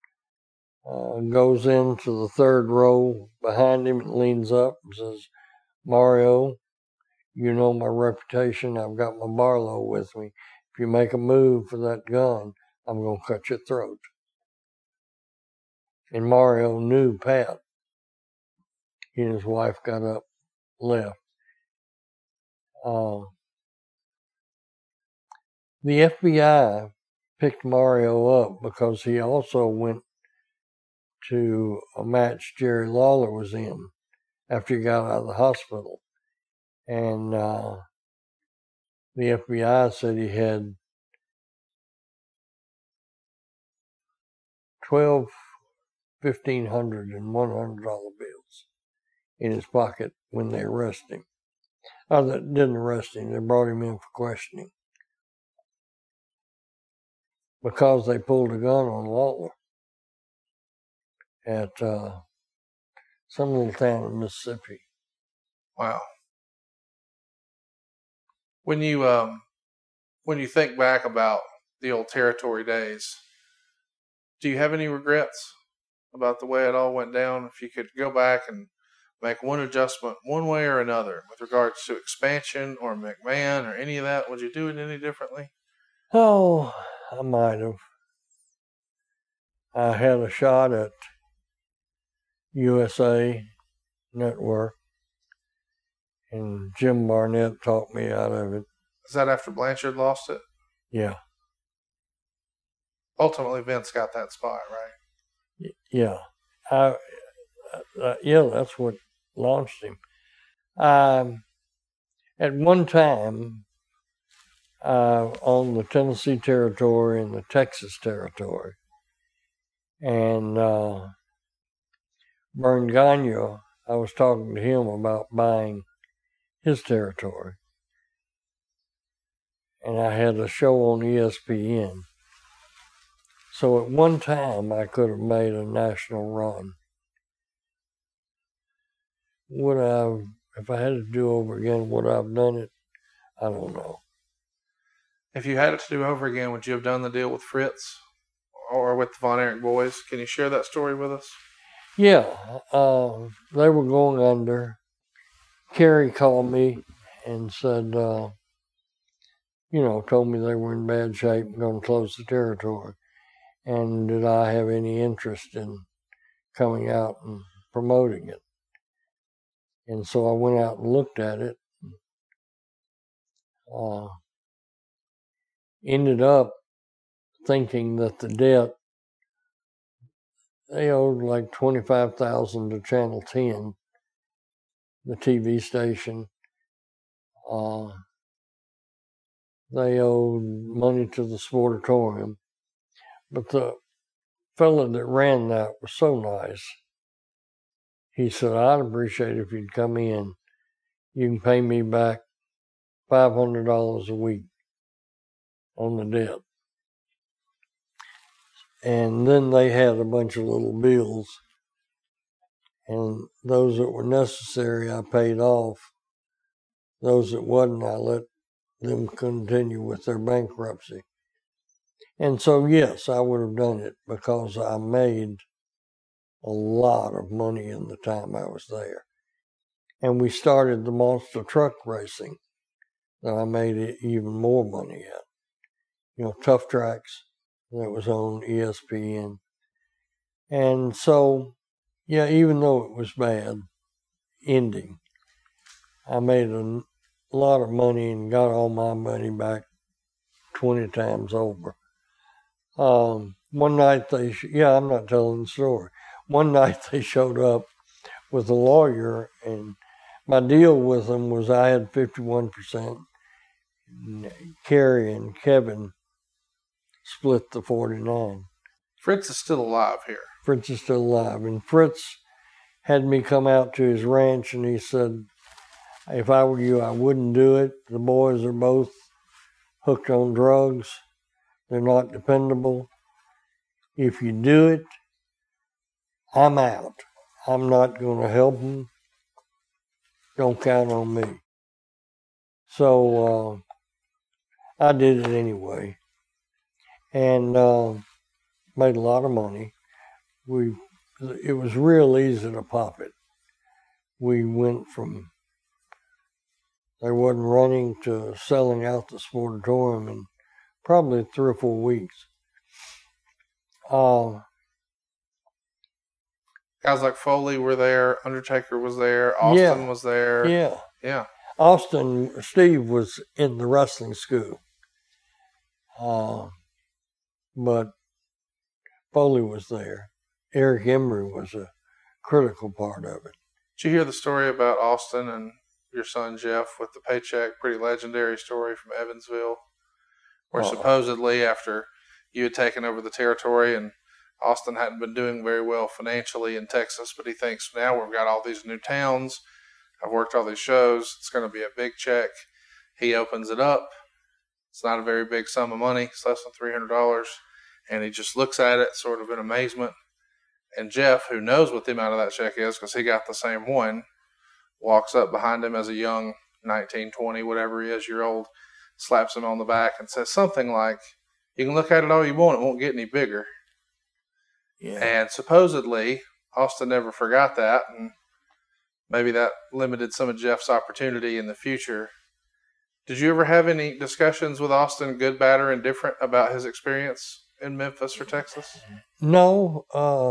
goes into the third row behind him and leans up and says, "Mario, you know my reputation. I've got my Barlow with me. If you make a move for that gun, I'm going to cut your throat." And Mario knew Pat. He and his wife got up, left. The FBI picked Mario up because he also went to a match Jerry Lawler was in after he got out of the hospital. And the FBI said he had 12 $1,500 and $100 bills in his pocket when they arrested him. They didn't arrest him, they brought him in for questioning. Because they pulled a gun on Lawler at some little town in Mississippi. Wow. When you think back about the old territory days, do you have any regrets about the way it all went down? If you could go back and make one adjustment one way or another with regards to expansion or McMahon or any of that, would you do it any differently? Oh, I might have. I had a shot at USA Network, and Jim Barnett talked me out of it. Is that after Blanchard lost it? Yeah. Ultimately, Vince got that spot, right? Yeah. That's what launched him. At one time, on the Tennessee territory and the Texas territory, and Vern Gagne I was talking to him about buying his territory. And I had a show on ESPN. So at one time, I could have made a national run. If I had to do over again, would I have done it? I don't know. If you had it to do over again, would you have done the deal with Fritz or with the Von Erich boys? Can you share that story with us? Yeah, they were going under. Kerry called me and said, told me they were in bad shape and going to close the territory. And did I have any interest in coming out and promoting it? And so I went out and looked at it. Ended up thinking that the debt, they owed like $25,000 to Channel 10, the TV station. They owed money to the Sportatorium. But the fellow that ran that was so nice. He said, I'd appreciate it if you'd come in. You can pay me back $500 a week on the debt. And then they had a bunch of little bills. And those that were necessary, I paid off. Those that wasn't, I let them continue with their bankruptcy. And so, yes, I would have done it because I made a lot of money in the time I was there. And we started the monster truck racing that I made even more money at. Tough Tracks, that was on ESPN. And so, yeah, even though it was bad ending, I made a lot of money and got all my money back 20 times over. One night I'm not telling the story. One night they showed up with a lawyer, and my deal with them was I had 51%. Kerry and Kevin split the 49. Fritz is still alive here. Fritz is still alive. And Fritz had me come out to his ranch, and he said, if I were you, I wouldn't do it. The boys are both hooked on drugs. They're not dependable. If you do it, I'm out. I'm not going to help them. Don't count on me. So I did it anyway, and made a lot of money. It was real easy to pop it. We went from they wasn't running to selling out the Sportatorium in probably 3 or 4 weeks. Guys like Foley were there, Undertaker was there, Austin was there. Yeah. Steve was in the wrestling school. But Foley was there. Eric Emery was a critical part of it. Did you hear the story about Austin and your son Jeff with the paycheck? Pretty legendary story from Evansville, where supposedly after you had taken over the territory and Austin hadn't been doing very well financially in Texas, but he thinks now we've got all these new towns. I've worked all these shows. It's going to be a big check. He opens it up. It's not a very big sum of money. It's less than $300. And he just looks at it sort of in amazement. And Jeff, who knows what the amount of that check is because he got the same one, walks up behind him as a young 19, 20, whatever he is, year old, slaps him on the back and says something like, you can look at it all you want. It won't get any bigger. Yeah. And supposedly, Austin never forgot that, and maybe that limited some of Jeff's opportunity in the future. Did you ever have any discussions with Austin, good, bad, or indifferent, about his experience in Memphis or Texas? No.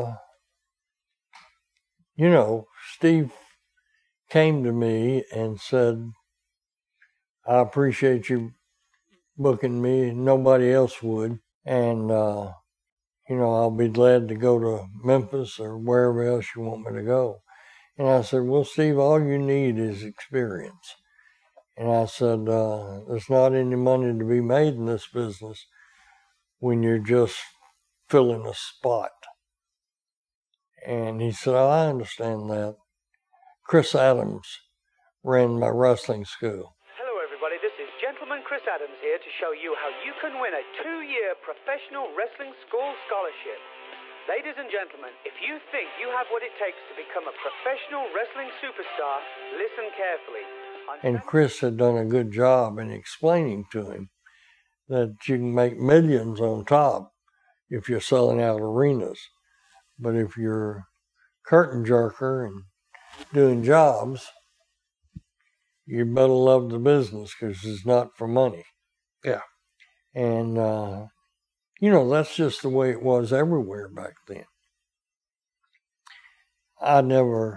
Steve came to me and said, I appreciate you booking me. Nobody else would. And, I'll be glad to go to Memphis or wherever else you want me to go. And I said, well, Steve, all you need is experience. And I said, there's not any money to be made in this business when you're just filling a spot. And he said, I understand that. Chris Adams ran my wrestling school. Hello everybody, this is Gentleman Chris Adams here to show you how you can win a 2-year professional wrestling school scholarship. Ladies and gentlemen, if you think you have what it takes to become a professional wrestling superstar, listen carefully. And Chris had done a good job in explaining to him that you can make millions on top if you're selling out arenas. But if you're curtain jerker and doing jobs, you better love the business because it's not for money. Yeah. And, that's just the way it was everywhere back then. I don't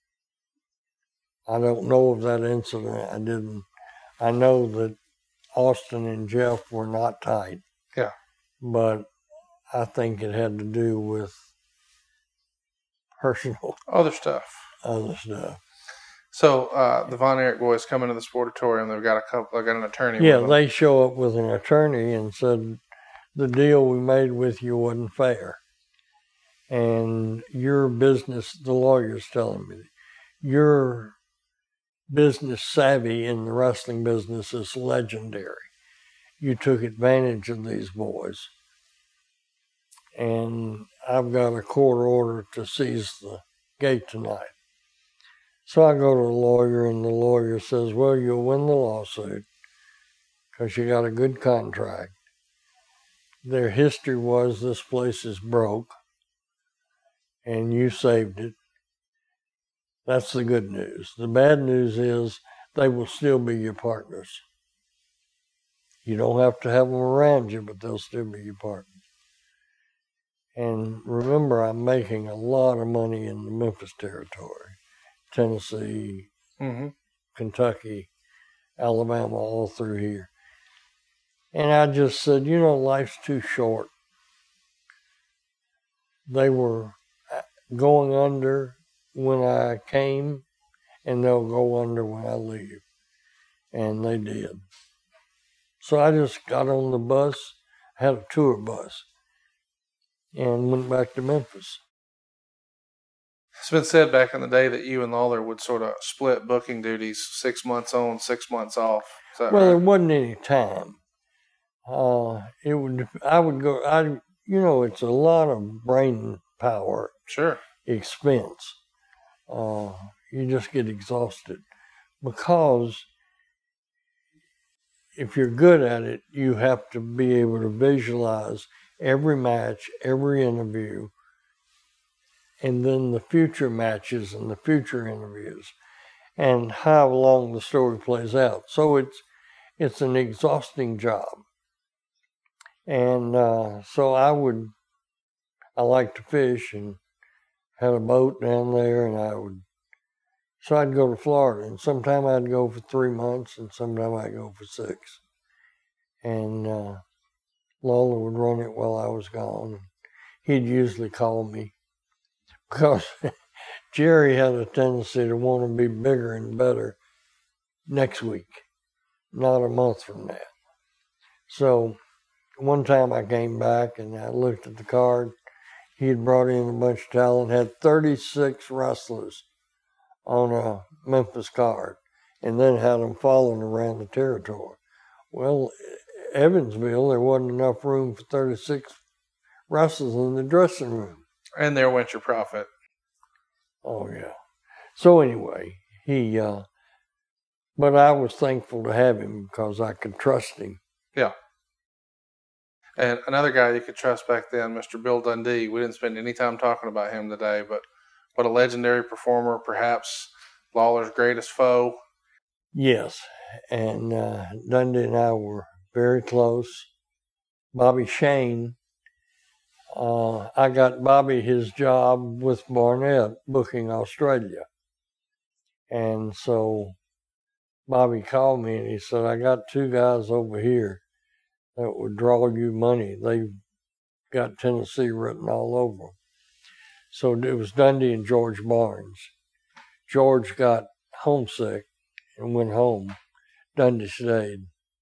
know of that incident. I know that Austin and Jeff were not tight. Yeah. But I think it had to do with personal Other stuff. So the Von Erich boys come into the Sportatorium. They've got an attorney. Yeah, with them. they show up with an attorney and said, the deal we made with you wasn't fair. And your business, the lawyer's telling me, your business savvy in the wrestling business is legendary. You took advantage of these boys. And I've got a court order to seize the gate tonight. So I go to the lawyer, and the lawyer says, well, you'll win the lawsuit because you got a good contract. Their history was this place is broke, and you saved it. That's the good news. The bad news is they will still be your partners. You don't have to have them around you, but they'll still be your partners. And remember, I'm making a lot of money in the Memphis territory, Tennessee, Kentucky, Alabama, all through here. And I just said, life's too short. They were going under when I came, and they'll go under when I leave. And they did. So I just got on the bus, had a tour bus, and went back to Memphis. It's been said back in the day that you and Lawler would sort of split booking duties, 6 months on, 6 months off. Is that right? There wasn't any time. It's a lot of brain power. Sure. Expense. You just get exhausted because if you're good at it, you have to be able to visualize every match, every interview, and then the future matches and the future interviews, and how long the story plays out. So it's an exhausting job. And so I like to fish and had a boat down there, and so I'd go to Florida, and sometime I'd go for 3 months, and sometime I'd go for 6. And Lawler would run it while I was gone. He'd usually call me because Jerry had a tendency to want to be bigger and better next week, not a month from now. So one time I came back and I looked at the card. He had brought in a bunch of talent, had 36 wrestlers on a Memphis card, and then had them following around the territory. Well, Evansville, there wasn't enough room for 36 wrestlers in the dressing room. And there went your profit. Oh, yeah. So anyway, but I was thankful to have him because I could trust him. Yeah. And another guy you could trust back then, Mr. Bill Dundee. We didn't spend any time talking about him today, but what a legendary performer, perhaps Lawler's greatest foe. Yes, and Dundee and I were very close. Bobby Shane, I got Bobby his job with Barnett booking Australia. And so Bobby called me and he said, I got 2 guys over here that would draw you money. They've got Tennessee written all over them. So it was Dundee and George Barnes. George got homesick and went home. Dundee stayed.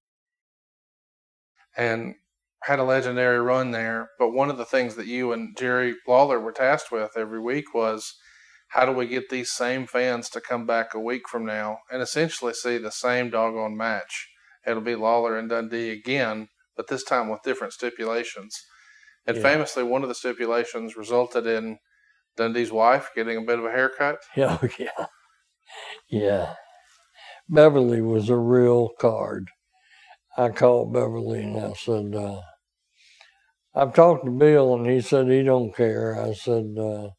And had a legendary run there. But one of the things that you and Jerry Lawler were tasked with every week was how do we get these same fans to come back a week from now and essentially see the same doggone match? It'll be Lawler and Dundee again, but this time with different stipulations. And famously, one of the stipulations resulted in Dundee's wife getting a bit of a haircut. Yeah, yeah. Yeah. Beverly was a real card. I called Beverly and I said, I've talked to Bill and he said he don't care. I said,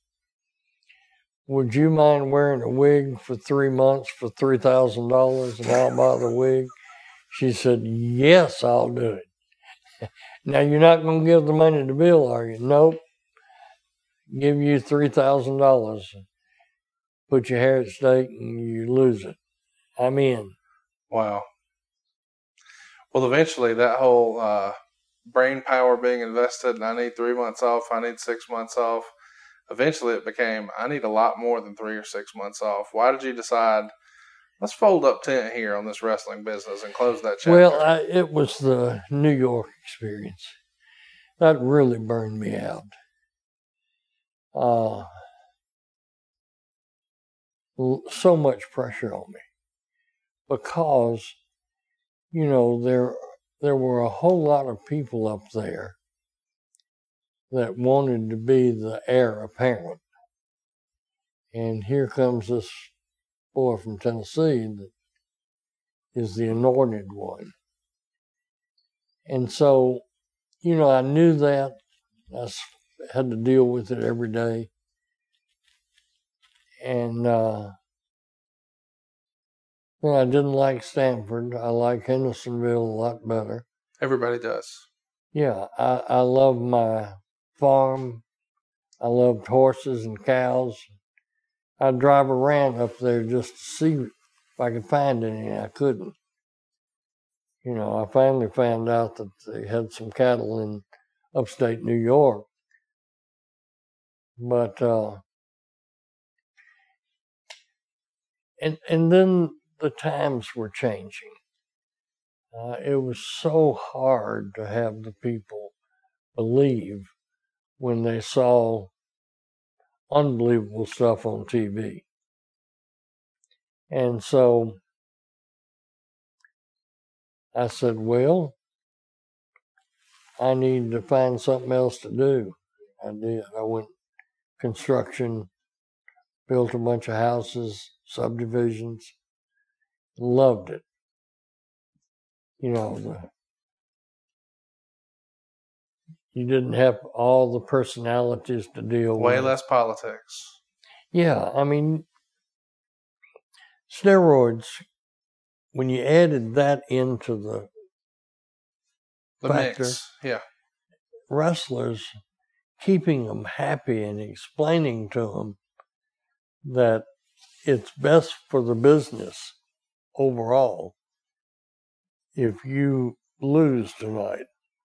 would you mind wearing a wig for 3 months for $3,000 and I'll buy the wig? She said, yes, I'll do it. Now, you're not going to give the money to Bill, are you? Nope. Give you $3,000. Put your hair at stake and you lose it. I'm in. Wow. Well, eventually that whole brain power being invested, and I need 3 months off, I need 6 months off. Eventually it became, I need a lot more than 3 or 6 months off. Why did you decide, let's fold up tent here on this wrestling business and close that chapter? Well, it was the New York experience. That really burned me out. So much pressure on me because, you know, there were a whole lot of people up there that wanted to be the heir apparent. And here comes this boy from Tennessee that is the anointed one. And so, you know, I knew that. I had to deal with it every day. And then I didn't like Stamford. I like Hendersonville a lot better. Everybody does. Yeah, I love my farm. I loved horses and cows. I'd drive around up there just to see if I could find any, and I couldn't. You know, I finally found out that they had some cattle in upstate New York. But, and then the times were changing. It was so hard to have the people believe when they saw unbelievable stuff on TV. And so I said, well, I need to find something else to do. I did. I went construction, built a bunch of houses, subdivisions, loved it. You know, you didn't have all the personalities to deal with. Way less politics. Yeah, I mean, steroids, when you added that into the factor, mix, yeah. Wrestlers, keeping them happy and explaining to them that it's best for the business overall if you lose tonight.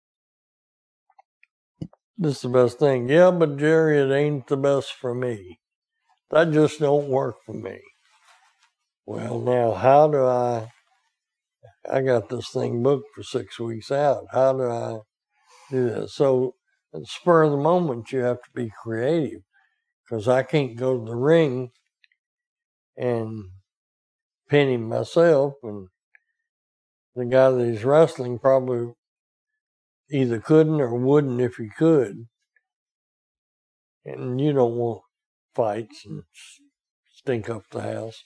This is the best thing. Yeah, but Jerry, it ain't the best for me. That just don't work for me. Well, now, how do I got this thing booked for 6 weeks out. How do I do this? So at the spur of the moment, you have to be creative, because I can't go to the ring and pin him myself, and the guy that he's wrestling probably either couldn't or wouldn't if he could. And you don't want fights and stink up the house.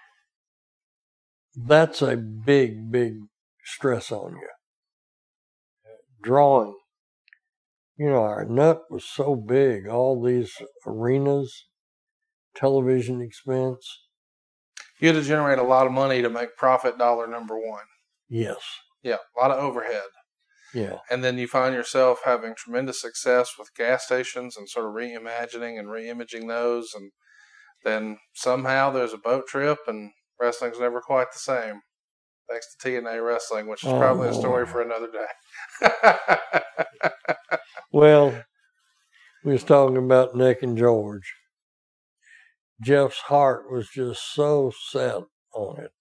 That's a big, big stress on you. Drawing. You know, our nut was so big, all these arenas, television expense. You had to generate a lot of money to make profit dollar number one. Yes. Yeah, a lot of overhead. Yeah. And then you find yourself having tremendous success with gas stations and sort of reimagining and reimaging those. And then somehow there's a boat trip and wrestling's never quite the same. Thanks to TNA Wrestling, which is probably a story for another day. Well, we was talking about Nick and George. Jeff's heart was just so set on it.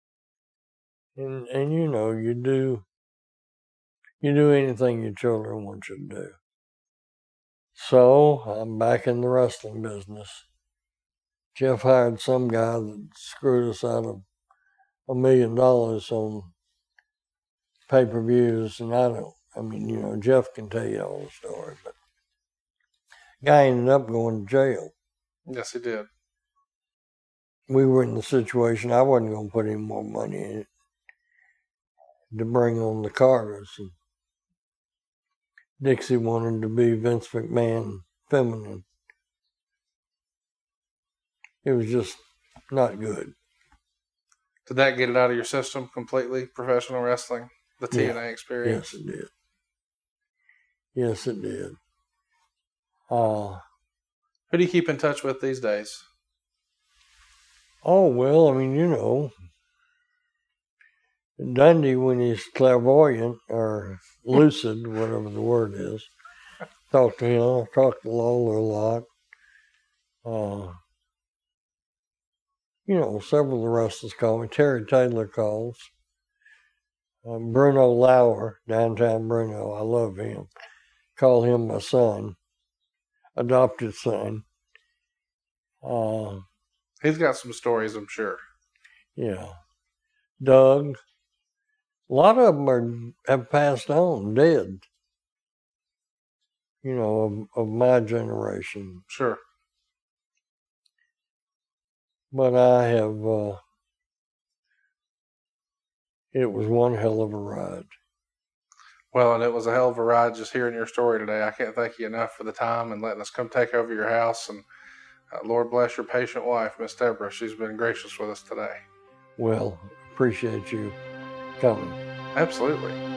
And you know, you do anything your children want you to do. So I'm back in the wrestling business. Jeff hired some guy that screwed us out of $1 million on pay-per-views, and Jeff can tell you all the story, but guy ended up going to jail. Yes, he did. We were in the situation, I wasn't going to put any more money in it to bring on the Carters. And Dixie wanted to be Vince McMahon feminine. It was just not good. Did that get it out of your system completely, professional wrestling, the TNA experience? Yes, it did. Yes, it did. Who do you keep in touch with these days? Oh, well, Dundee, when he's clairvoyant or lucid, whatever the word is, talk to him. I talk to Lawler a lot. Several of the wrestlers call me. Terry Taylor calls. Bruno Lauer, downtown Bruno, I love him. Call him my son, adopted son. He's got some stories, I'm sure. Yeah. Doug. A lot of them have passed on, dead. Of my generation. Sure. But I have, it was one hell of a ride. Well, and it was a hell of a ride just hearing your story today. I can't thank you enough for the time and letting us come take over your house. And Lord bless your patient wife, Miss Deborah. She's been gracious with us today. Well, appreciate you coming. Absolutely.